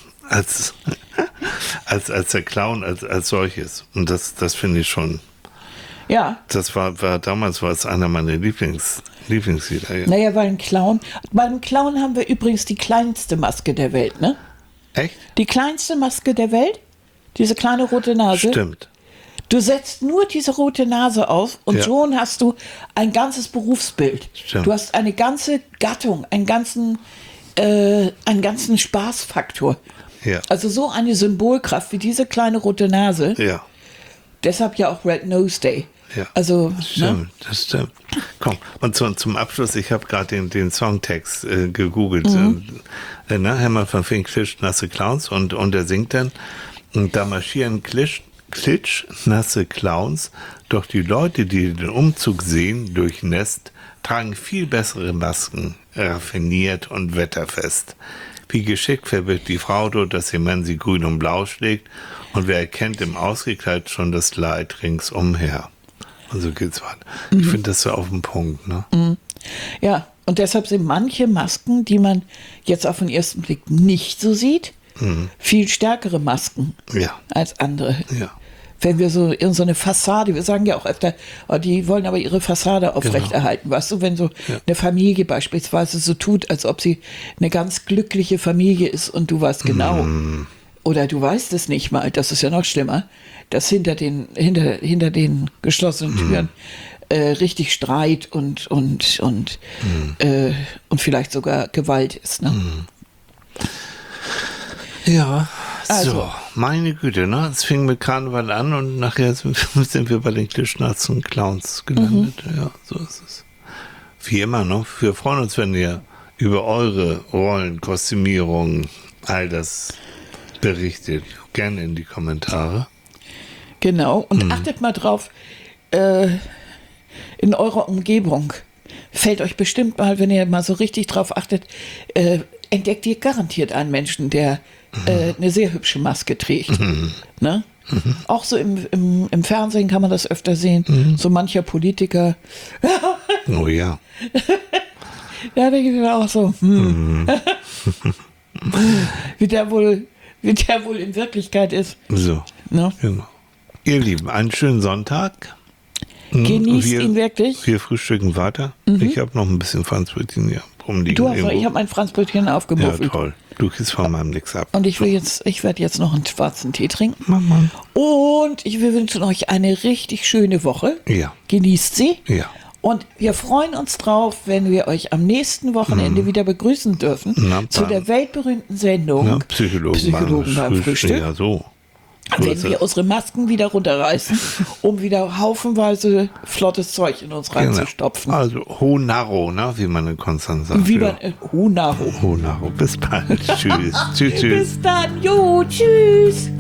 der Clown als solches. Und das finde ich schon. Ja. Das war damals war es einer meiner Lieblingslieder. Ja. Naja, weil beim Clown haben wir übrigens die kleinste Maske der Welt, ne? Echt? Die kleinste Maske der Welt? Diese kleine rote Nase? Stimmt. Du setzt nur diese rote Nase auf und schon hast du ein ganzes Berufsbild. Stimmt. Du hast eine ganze Gattung, einen ganzen Spaßfaktor. Ja. Also so eine Symbolkraft wie diese kleine rote Nase. Ja. Deshalb ja auch Red Nose Day. Ja. Also, das stimmt. Komm, und zum Abschluss, ich habe gerade den Songtext gegoogelt. Hermann van Veen, Klitschnasse Clowns, und er singt dann, und da marschieren klitschnasse Clowns, doch die Leute, die den Umzug sehen, durchnässt, tragen viel bessere Masken, raffiniert und wetterfest. Wie geschickt verbirgt die Frau dort, dass ihr Mann sie grün und blau schlägt, und wer erkennt im Ausgekleid schon das Leid ringsumher. Und so geht's weiter. Ich finde das so auf den Punkt, ne? Ja, und deshalb sind manche Masken, die man jetzt auf den ersten Blick nicht so sieht, viel stärkere Masken als andere. Ja. Wenn wir so in so eine Fassade, wir sagen ja auch öfter, oh, die wollen aber ihre Fassade aufrechterhalten. Weißt du, wenn so eine Familie beispielsweise so tut, als ob sie eine ganz glückliche Familie ist und du weißt genau, oder du weißt es nicht mal, das ist ja noch schlimmer, dass hinter den geschlossenen Türen richtig Streit und vielleicht sogar Gewalt ist. Ne? Ja, Also. so, meine Güte, ne? Es fing mit Karneval an und nachher sind wir bei den klitschnassen Clowns gelandet. Ja, so ist es. Wie immer, ne? Wir freuen uns, wenn ihr über eure Rollen, Kostümierungen, all das berichtet. Gerne in die Kommentare. Genau, und achtet mal drauf, in eurer Umgebung fällt euch bestimmt mal, wenn ihr mal so richtig drauf achtet, entdeckt ihr garantiert einen Menschen, der eine sehr hübsche Maske trägt. Ne? Auch so im Fernsehen kann man das öfter sehen. So mancher Politiker. Oh ja. Ja, denke ich mir auch so, wie der wohl in Wirklichkeit ist. So, Ne? genau. Ihr Lieben, einen schönen Sonntag. Genießt ihn wirklich. Wir frühstücken weiter. Ich habe noch ein bisschen Franzbrötchen hier rumliegen. Ich habe mein Franzbrötchen Ja, aufgemuffelt. toll. Du kriegst von meinem nichts ab. Und ich werde jetzt noch einen schwarzen Tee trinken. Mama. Und wir wünschen euch eine richtig schöne Woche. Ja. Genießt sie. Ja. Und wir freuen uns drauf, wenn wir euch am nächsten Wochenende wieder begrüßen dürfen zu der weltberühmten Sendung Ja, Psychologen beim Frühstück. Ja, so. Wenn wir unsere Masken wieder runterreißen, um wieder haufenweise flottes Zeug in uns reinzustopfen. Also Honaro, ne, wie man in Konstanz sagt. Wie man Honaro. Honaro. Bis bald. Tschüss. Tschüss. Bis dann. Jo, tschüss.